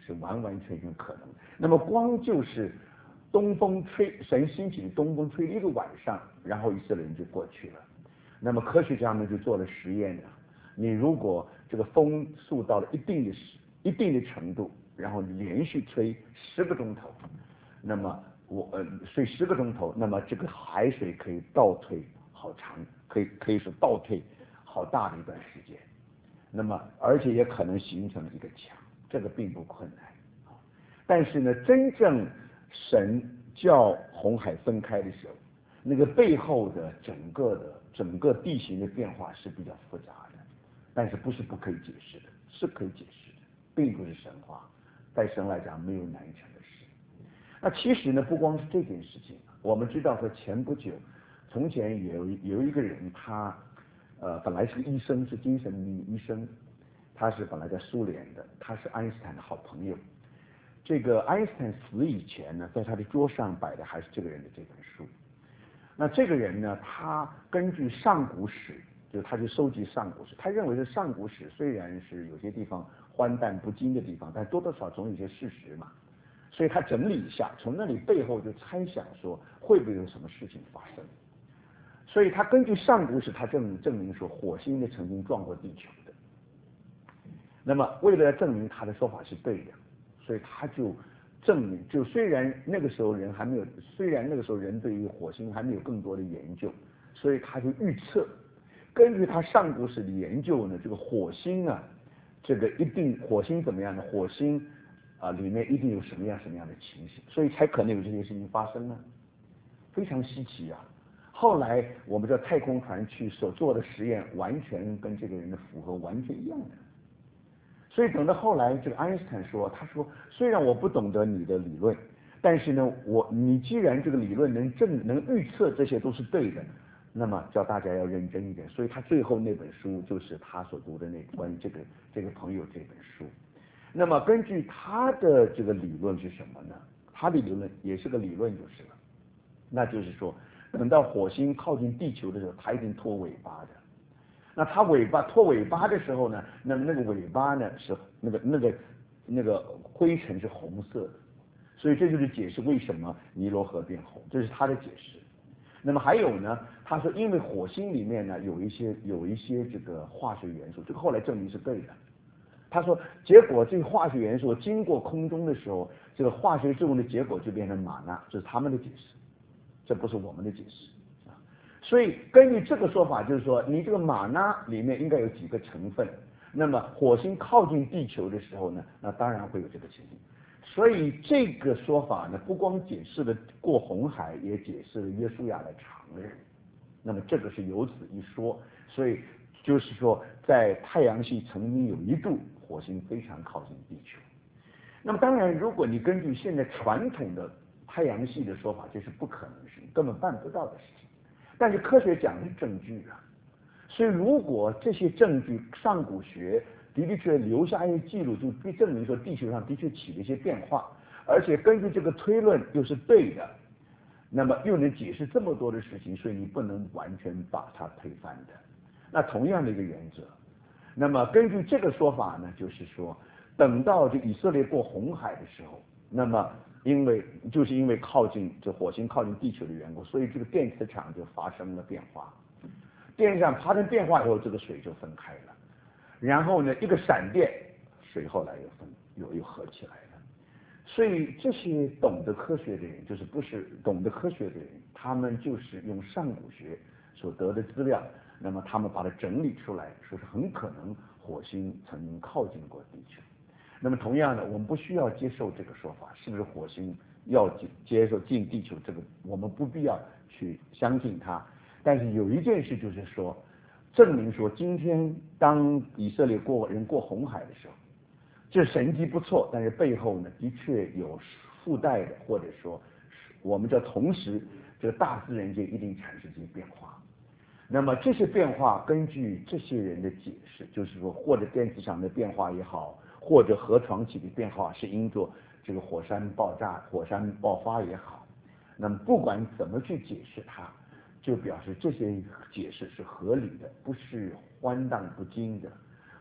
S2: 是完完全全可能的。那么光就是东风吹，神兴起的东风吹了一个晚上，然后以色列人就过去了。那么科学家们就做了实验呢，你如果这个风速到了一定的一定的程度，然后连续吹十个钟头，那么我呃吹十个钟头，那么这个海水可以倒退好长，可以可以说倒退好大的一段时间。那么而且也可能形成一个墙，这个并不困难。但是呢，真正神叫红海分开的时候，那个背后的整个的整个地形的变化是比较复杂的，但是不是不可以解释的，是可以解释的，并不是神话，在神来讲没有难成的事。那其实呢，不光是这件事情，我们知道说前不久，从前有有一个人，他呃本来是个医生，是精神病医生，他是本来在苏联的，他是爱因斯坦的好朋友。这个爱因斯坦死以前呢，在他的桌上摆的还是这个人的这本书。那这个人呢，他根据上古史，就是他去收集上古史，他认为是上古史虽然是有些地方荒诞不经的地方，但多多少少总有一些事实嘛，所以他整理一下，从那里背后就猜想说会不会有什么事情发生。所以他根据上古史，他证证明说火星呢曾经撞过地球的。那么为了证明他的说法是对的，所以他就证明，就虽然那个时候人还没有，虽然那个时候人对于火星还没有更多的研究，所以他就预测，根据他上古史的研究呢，这个火星啊，这个一定火星怎么样呢？火星啊里面一定有什么样什么样的情形，所以才可能有这些事情发生呢，非常稀奇啊。后来我们知道太空船去所做的实验，完全跟这个人的符合，完全一样的。所以等到后来，这个爱因斯坦说，他说虽然我不懂得你的理论，但是呢，我你既然这个理论能证能预测这些都是对的，那么叫大家要认真一点。所以他最后那本书就是他所读的那关于这个这个朋友这本书。那么根据他的这个理论是什么呢？他的理论也是个理论就是了，那就是说，等到火星靠近地球的时候，它一定拖尾巴的。那它尾巴拖尾巴的时候呢，那么那个尾巴呢是那个那个那个灰尘是红色的，所以这就是解释为什么尼罗河变红，这是他的解释。那么还有呢，他说因为火星里面呢有一些有一些这个化学元素，这个后来证明是对的。他说结果这个化学元素经过空中的时候，这个化学作用的结果就变成玛纳，这是他们的解释，这不是我们的解释。所以根据这个说法，就是说你这个玛纳里面应该有几个成分，那么火星靠近地球的时候呢，那当然会有这个情形。所以这个说法呢，不光解释了过红海，也解释了约书亚的常人。那么这个是有此一说，所以就是说在太阳系曾经有一度火星非常靠近地球。那么当然，如果你根据现在传统的太阳系的说法，这是不可能是根本办不到的事情。但是科学讲的是证据啊，所以如果这些证据上古学的的确留下一些记录，就证明说地球上的确起了一些变化，而且根据这个推论又是对的，那么又能解释这么多的事情，所以你不能完全把它推翻的。那同样的一个原则，那么根据这个说法呢，就是说等到这以色列过红海的时候，那么因为就是因为靠近这火星靠近地球的缘故，所以这个电磁场就发生了变化。电磁场发生变化以后，这个水就分开了。然后呢，一个闪电，水后来又分又又合起来了。所以这些懂得科学的人，就是不是懂得科学的人，他们就是用上古学所得的资料，那么他们把它整理出来，说是很可能火星曾经靠近过地球。那么同样的，我们不需要接受这个说法，是不是火星要接受近地球这个，我们不必要去相信它。但是有一件事就是说，证明说今天当以色列过人过红海的时候，这神迹不错，但是背后呢的确有附带的，或者说我们叫同时这个大自然界一定产生这些变化。那么这些变化根据这些人的解释，就是说或者电磁场的变化也好，或者核床体的变化是因着这个火山爆炸、火山爆发也好，那么不管怎么去解释它，就表示这些解释是合理的，不是荒诞不经的，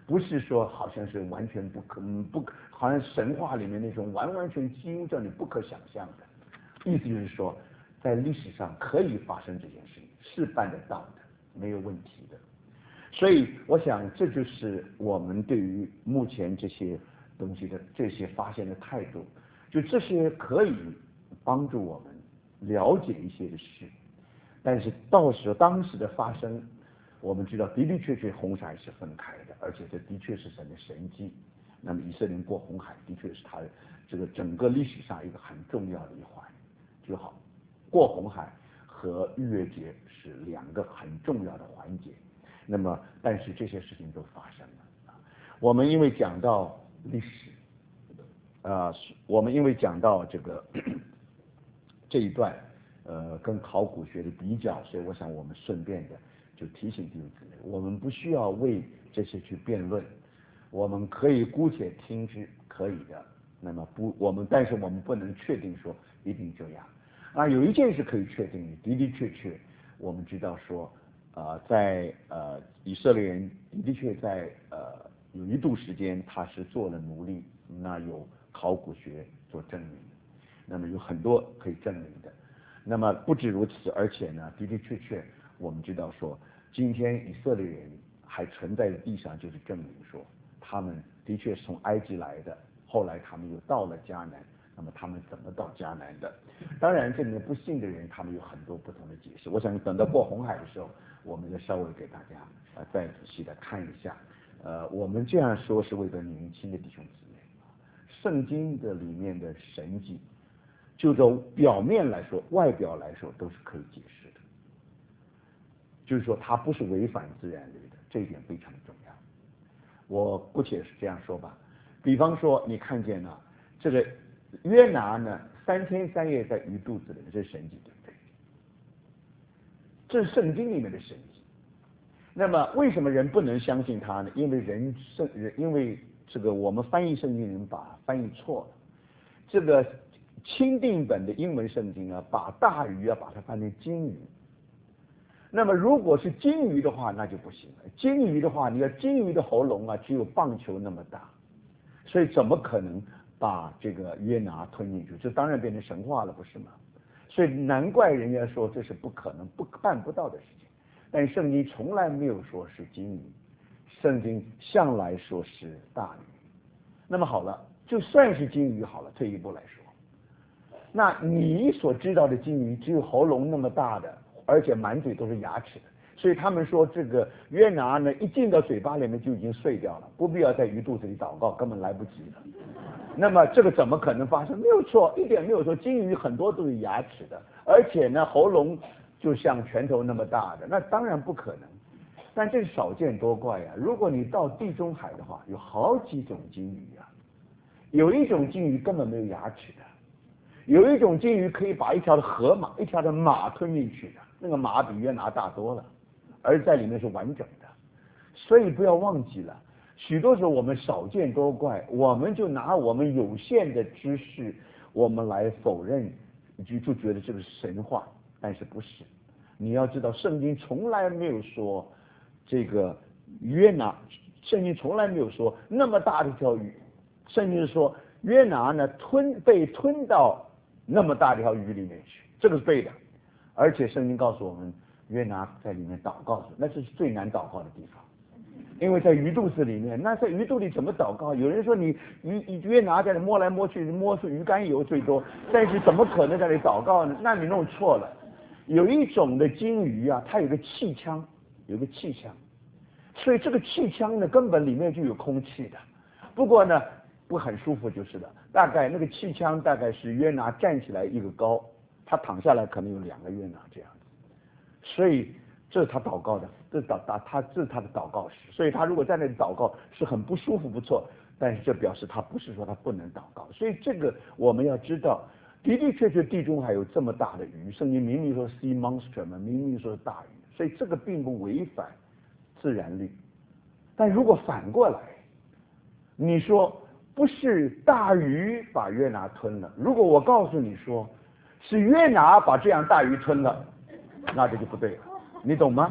S2: 不是说好像是完全不可不好像神话里面那种完完全几乎叫你不可想象的，意思就是说在历史上可以发生这件事情，是办得到的，没有问题的。所以我想这就是我们对于目前这些东西的这些发现的态度，就这些可以帮助我们了解一些的事，但是到时候当时的发生，我们知道的的确确红海是分开的，而且这的确是神的神迹。那么以色列人过红海的确是他这个整个历史上一个很重要的一环。就好，过红海和逾越节是两个很重要的环节。那么但是这些事情都发生了。我们因为讲到历史，呃，我们因为讲到这个这一段呃跟考古学的比较，所以我想我们顺便的就提醒弟兄姊妹，我们不需要为这些去辩论，我们可以姑且听之，可以的。那么不，我们但是我们不能确定说一定这样。啊，有一件事可以确定的，的的确确，我们知道说，呃，在呃以色列人的的确在呃有一度时间他是做了奴隶，那有考古学做证明，那么有很多可以证明的。那么不止如此，而且呢，的的确确，我们知道说，今天以色列人还存在的地上，就是证明说，他们的确是从埃及来的，后来他们又到了迦南。那么他们怎么到迦南的？当然，这里面不信的人，他们有很多不同的解释。我想等到过红海的时候，我们再稍微给大家呃再仔细的看一下。呃，我们这样说是为了年轻的弟兄姊妹。圣经的里面的神迹，就从表面来说、外表来说都是可以解释的，就是说它不是违反自然律的，这一点非常重要。我姑且是这样说吧，比方说你看见了这个。约拿呢，三天三夜在鱼肚子里，这是神迹，对不对？这是圣经里面的神迹。那么为什么人不能相信他呢？因为人圣人，因为这个我们翻译圣经人把翻译错了。这个钦定本的英文圣经啊，把大鱼啊把它翻成金鱼。那么如果是金鱼的话，那就不行了。金鱼的话，你看金鱼的喉咙啊，只有棒球那么大，所以怎么可能把这个约拿吞进去？这当然变成神话了，不是吗？所以难怪人家说这是不可能、不办不到的事情。但圣经从来没有说是金鱼，圣经向来说是大鱼。那么好了，就算是金鱼好了，退一步来说，那你所知道的金鱼只有喉咙那么大的，而且满嘴都是牙齿的。所以他们说这个约拿呢，一进到嘴巴里面就已经碎掉了，不必要在鱼肚子里祷告，根本来不及了。那么这个怎么可能发生？没有错，一点没有错。金鱼很多都有牙齿的，而且呢喉咙就像拳头那么大的，那当然不可能。但这是少见多怪啊！如果你到地中海的话，有好几种金鱼啊，有一种金鱼根本没有牙齿的，有一种金鱼可以把一条的河马、一条的马吞进去的，那个马比约拿大多了，而在里面是完整的。所以不要忘记了。许多时候我们少见多怪，我们就拿我们有限的知识，我们来否认，就就觉得这个是神话，但是不是？你要知道，圣经从来没有说这个约拿，圣经从来没有说那么大的一条鱼，圣经是说约拿呢吞被吞到那么大的一条鱼里面去，这个是对的。而且圣经告诉我们，约拿在里面祷告，那是最难祷告的地方。因为在鱼肚子里面，那在鱼肚里怎么祷告？有人说你鱼约拿在那摸来摸去，摸出鱼肝油最多，但是怎么可能在那里祷告呢？那你弄错了。有一种的金鱼啊，它有个气腔，有个气腔，所以这个气腔呢，根本里面就有空气的。不过呢，不很舒服就是了。大概那个气腔大概是约拿站起来一个高，他躺下来可能有两个约拿这样子，所以。这是他祷告的，这是祷祷他这是他的祷告时，所以他如果在那里祷告是很不舒服，不错，但是这表示他不是说他不能祷告，所以这个我们要知道，的的确确地中海有这么大的鱼，圣经明明说 sea monster 嘛，明明说是大鱼，所以这个并不违反自然律。但如果反过来，你说不是大鱼把约拿吞了，如果我告诉你说是约拿把这样大鱼吞了，那这就不对了。你懂吗？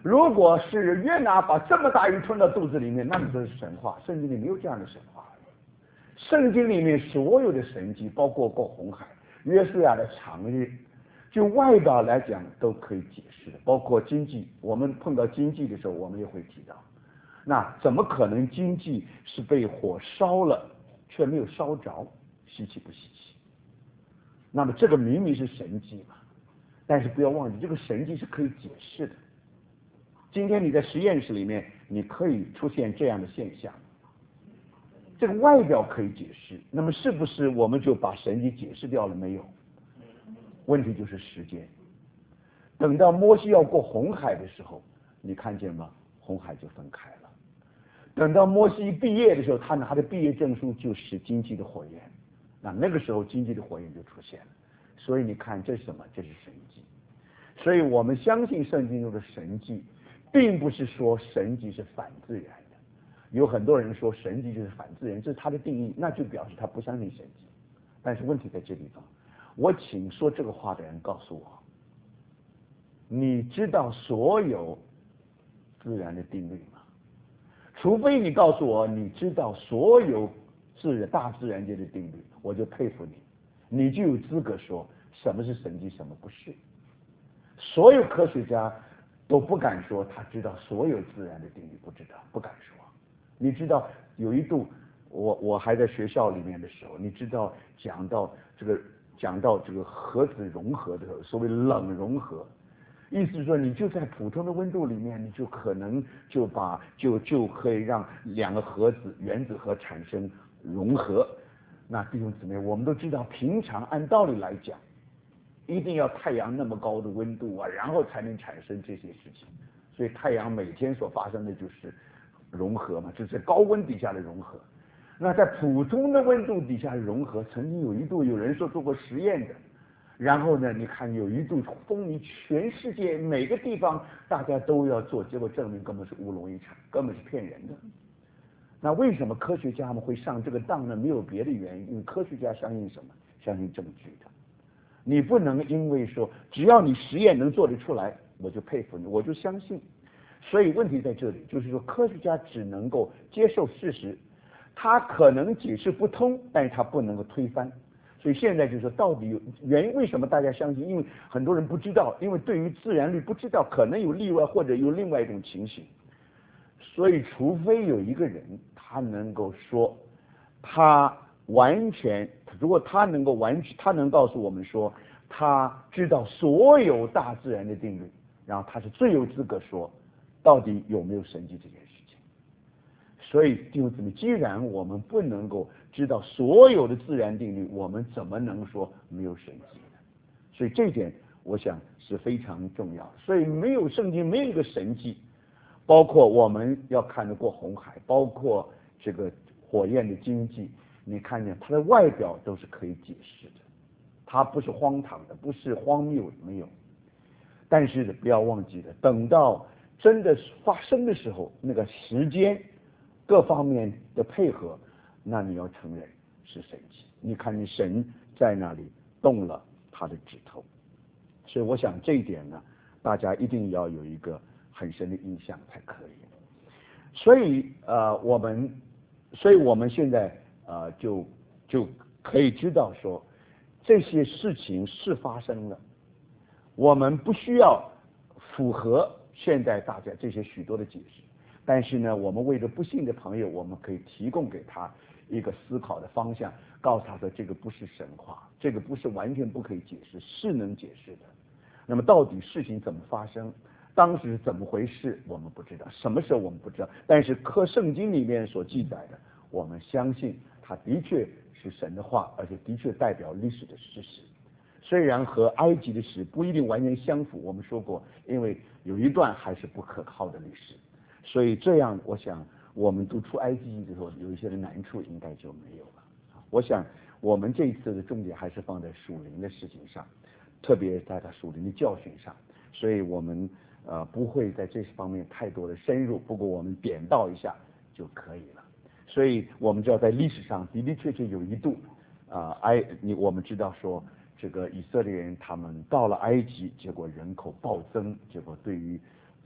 S2: 如果是约拿把这么大鱼吞到肚子里面，那你说是神话？圣经里没有这样的神话。圣经里面所有的神迹，包括过红海、约书亚的长日，就外表来讲都可以解释的。包括经济，我们碰到经济的时候，我们也会提到，那怎么可能经济是被火烧了却没有烧着？稀奇不稀奇？那么这个明明是神迹嘛，但是不要忘记，这个神迹是可以解释的。今天你在实验室里面，你可以出现这样的现象，这个外表可以解释，那么是不是我们就把神迹解释掉了？没有，问题就是时间。等到摩西要过红海的时候，你看见吗？红海就分开了。等到摩西毕业的时候，他拿的毕业证书就是经济的火焰，那那个时候经济的火焰就出现了。所以你看这是什么？这是神迹。所以我们相信圣经中的神迹，并不是说神迹是反自然的。有很多人说神迹就是反自然，这是他的定义，那就表示他不相信神迹。但是问题在这地方，我请说这个话的人告诉我，你知道所有自然的定律吗？除非你告诉我你知道所有自大自然界的定律，我就佩服你，你就有资格说什么是神迹，什么不是。所有科学家都不敢说他知道所有自然的定律，不知道，不敢说。你知道有一度，我我还在学校里面的时候，你知道讲到这个讲到这个核子融合的时候，所谓冷融合，意思是说你就在普通的温度里面，你就可能就把就就可以让两个核子原子核产生融合。那弟兄姊妹，我们都知道，平常按道理来讲，一定要太阳那么高的温度啊，然后才能产生这些事情。所以太阳每天所发生的就是融合嘛，就是高温底下的融合。那在普通的温度底下的融合，曾经有一度有人说做过实验的，然后呢，你看有一度风靡全世界，每个地方大家都要做，结果证明根本是乌龙一场，根本是骗人的。那为什么科学家们会上这个当呢？没有别的原因，因为科学家相信什么？相信证据的。你不能因为说只要你实验能做得出来，我就佩服你，我就相信。所以问题在这里，就是说科学家只能够接受事实，他可能解释不通，但是他不能够推翻。所以现在就是说，到底有原因，为什么大家相信？因为很多人不知道，因为对于自然律不知道，可能有例外或者有另外一种情形。所以除非有一个人他能够说，他完全，如果他能够完全，他能告诉我们说他知道所有大自然的定律，然后他是最有资格说到底有没有神迹这件事情。所以弟兄姊妹，既然我们不能够知道所有的自然定律，我们怎么能说没有神迹呢？所以这一点我想是非常重要的。所以没有圣经，没有一个神迹，包括我们要看得过红海，包括这个火焰的经济，你看见它的外表都是可以解释的，它不是荒唐的，不是荒谬的，没有。但是不要忘记了，等到真的发生的时候，那个时间各方面的配合，那你要承认是神迹。你看见神在那里动了他的指头，所以我想这一点呢，大家一定要有一个很深的印象才可以。所以呃，我们，所以我们现在呃就就可以知道说，这些事情是发生了，我们不需要符合现在大家这些许多的解释，但是呢，我们为了不信的朋友，我们可以提供给他一个思考的方向，告诉他说这个不是神话，这个不是完全不可以解释，是能解释的。那么到底事情怎么发生，当时怎么回事，我们不知道，什么时候我们不知道，但是科圣经里面所记载的，我们相信它的确是神的话，而且的确代表历史的事实。虽然和埃及的史不一定完全相符，我们说过，因为有一段还是不可靠的历史，所以这样我想我们读出埃及记的时候，有一些的难处应该就没有了。我想我们这一次的重点还是放在属灵的事情上，特别在它属灵的教训上，所以我们呃不会在这方面太多的深入，不过我们点到一下就可以了。所以我们知道在历史上的的确确有一度啊埃你我们知道说这个以色列人他们到了埃及，结果人口暴增，结果对于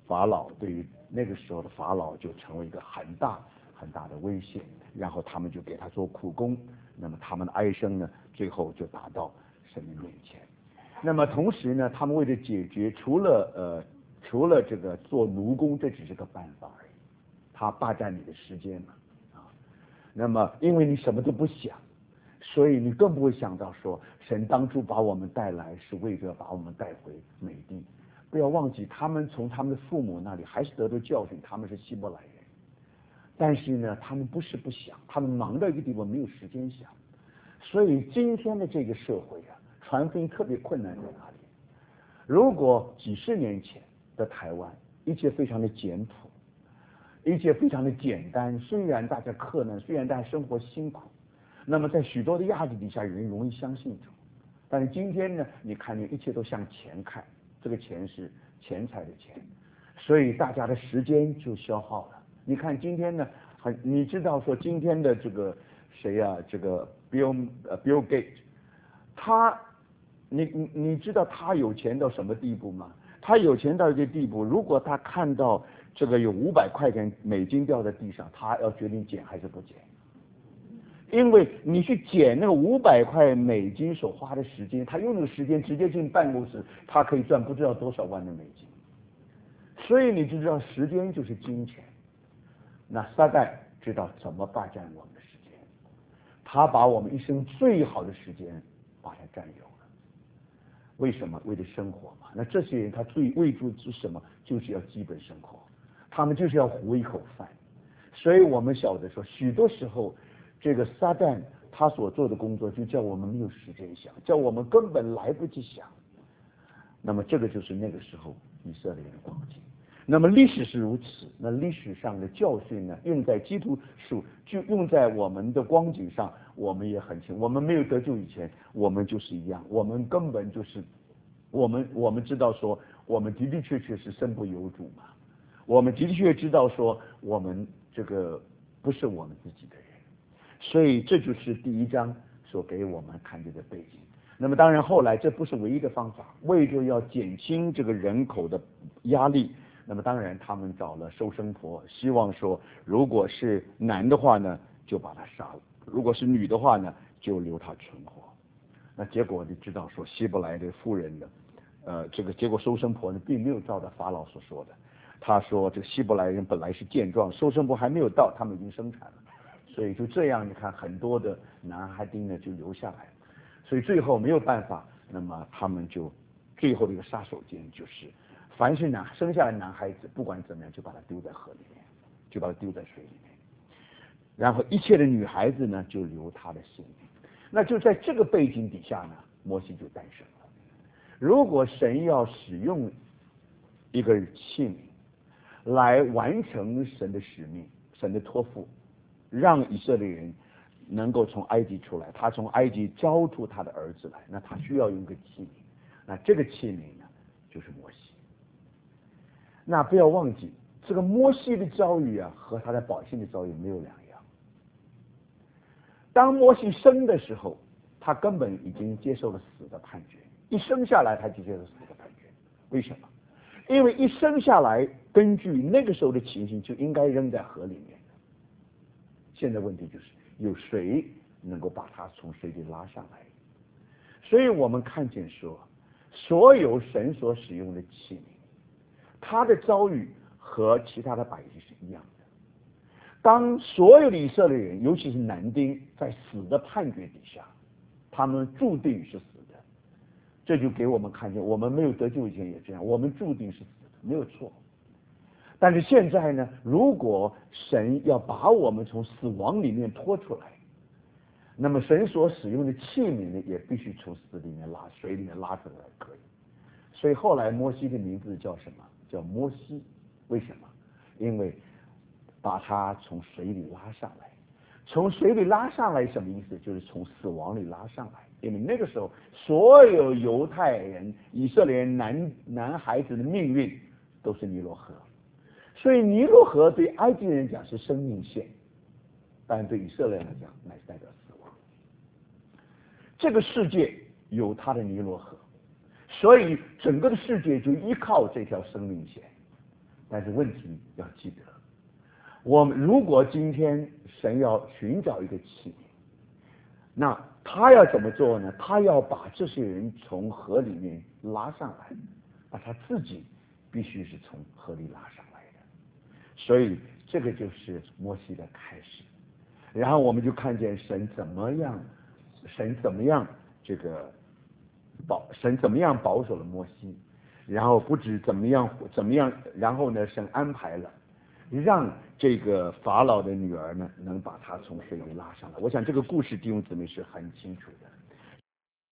S2: 法老对于那个时候的法老就成为一个很大很大的威胁，然后他们就给他做苦工，那么他们的哀声呢，最后就达到神的面前。那么同时呢，他们为了解决，除了呃除了这个做奴工，这只是个办法而已，他霸占你的时间嘛啊。那么因为你什么都不想，所以你更不会想到说，神当初把我们带来是为着把我们带回美地。不要忘记，他们从他们的父母那里还是得到教训，他们是希伯来人。但是呢，他们不是不想，他们忙到一个地方没有时间想。所以今天的这个社会啊，传福音特别困难在哪里？如果几十年前的台湾，一切非常的简朴，一切非常的简单，虽然大家克难，虽然大家生活辛苦，那么在许多的压力底下，人容易相信主。但是今天呢，你看见一切都向钱看，这个钱是钱财的钱，所以大家的时间就消耗了。你看今天呢，很你知道说今天的这个谁呀、啊？这个 Bill 呃 Bill Gates， 他你你你知道他有钱到什么地步吗？他有钱到一个地步，如果他看到这个有五百块钱美金掉在地上，他要决定捡还是不捡。因为你去捡那个五百块美金所花的时间，他用那个时间直接进办公室，他可以赚不知道多少万的美金。所以你就知道时间就是金钱。那撒旦知道怎么霸占我们的时间，他把我们一生最好的时间把它占有了。为什么？为了生活嘛。那这些人他最为主是什么？就是要基本生活，他们就是要糊一口饭。所以我们晓得说，许多时候这个撒旦他所做的工作，就叫我们没有时间想，叫我们根本来不及想。那么这个就是那个时候以色列人的光景。那么历史是如此，那历史上的教训呢，用在基督书，就用在我们的光景上，我们也很清。我们没有得救以前，我们就是一样，我们根本就是，我们我们知道说，我们的的确确是身不由主嘛，我们的的确知道说，我们这个不是我们自己的人，所以这就是第一章所给我们看这个背景。那么当然后来这不是唯一的方法，为着要减轻这个人口的压力。那么当然，他们找了收生婆，希望说，如果是男的话呢，就把他杀了；如果是女的话呢，就留他存活。那结果你知道说，希伯来的妇人呢，呃，这个结果收生婆呢，并没有照着法老所说的。他说，这个希伯来人本来是健壮，收生婆还没有到，他们已经生产了，所以就这样，你看很多的男孩丁呢就留下来，所以最后没有办法，那么他们就最后的一个杀手锏就是。凡是男生下来男孩子，不管怎么样，就把他丢在河里面，就把他丢在水里面。然后一切的女孩子呢，就留他的性命。那就在这个背景底下呢，摩西就诞生了。如果神要使用一个器皿来完成神的使命、神的托付，让以色列人能够从埃及出来，他从埃及招出他的儿子来，那他需要用一个器皿。那这个器皿呢，就是摩西。那不要忘记，这个摩西的遭遇啊，和他的百姓的遭遇没有两样。当摩西生的时候，他根本已经接受了死的判决，一生下来他就接受死的判决。为什么？因为一生下来，根据那个时候的情形，就应该扔在河里面。现在问题就是，有谁能够把他从水里拉上来？所以我们看见说，所有神所使用的器皿，他的遭遇和其他的百姓是一样的。当所有的以色列人，尤其是男丁，在死的判决底下，他们注定是死的。这就给我们看见，我们没有得救以前也这样，我们注定是死的，没有错。但是现在呢，如果神要把我们从死亡里面拖出来，那么神所使用的器皿呢，也必须从死里面拉、水里面拉出来才可以。所以后来摩西的名字叫什么？叫摩西。为什么？因为把他从水里拉上来。从水里拉上来什么意思？就是从死亡里拉上来。因为那个时候，所有犹太人、以色列人男男孩子的命运都是尼罗河，所以尼罗河对埃及人讲是生命线，但对以色列人来讲，乃是代表死亡。这个世界有它的尼罗河，所以整个的世界就依靠这条生命线。 但是问题要记得，我们如果今天神要寻找一个器皿，那他要怎么做呢？他要把这些人从河里面拉上来，那他自己必须是从河里拉上来的。所以这个就是摩西的开始。然后我们就看见神怎么样，神怎么样这个保，神怎么样保守了摩西，然后不止怎么样怎么样，然后呢，神安排了，让这个法老的女儿呢，能把他从水里拉上来。我想这个故事弟兄姊妹是很清楚的。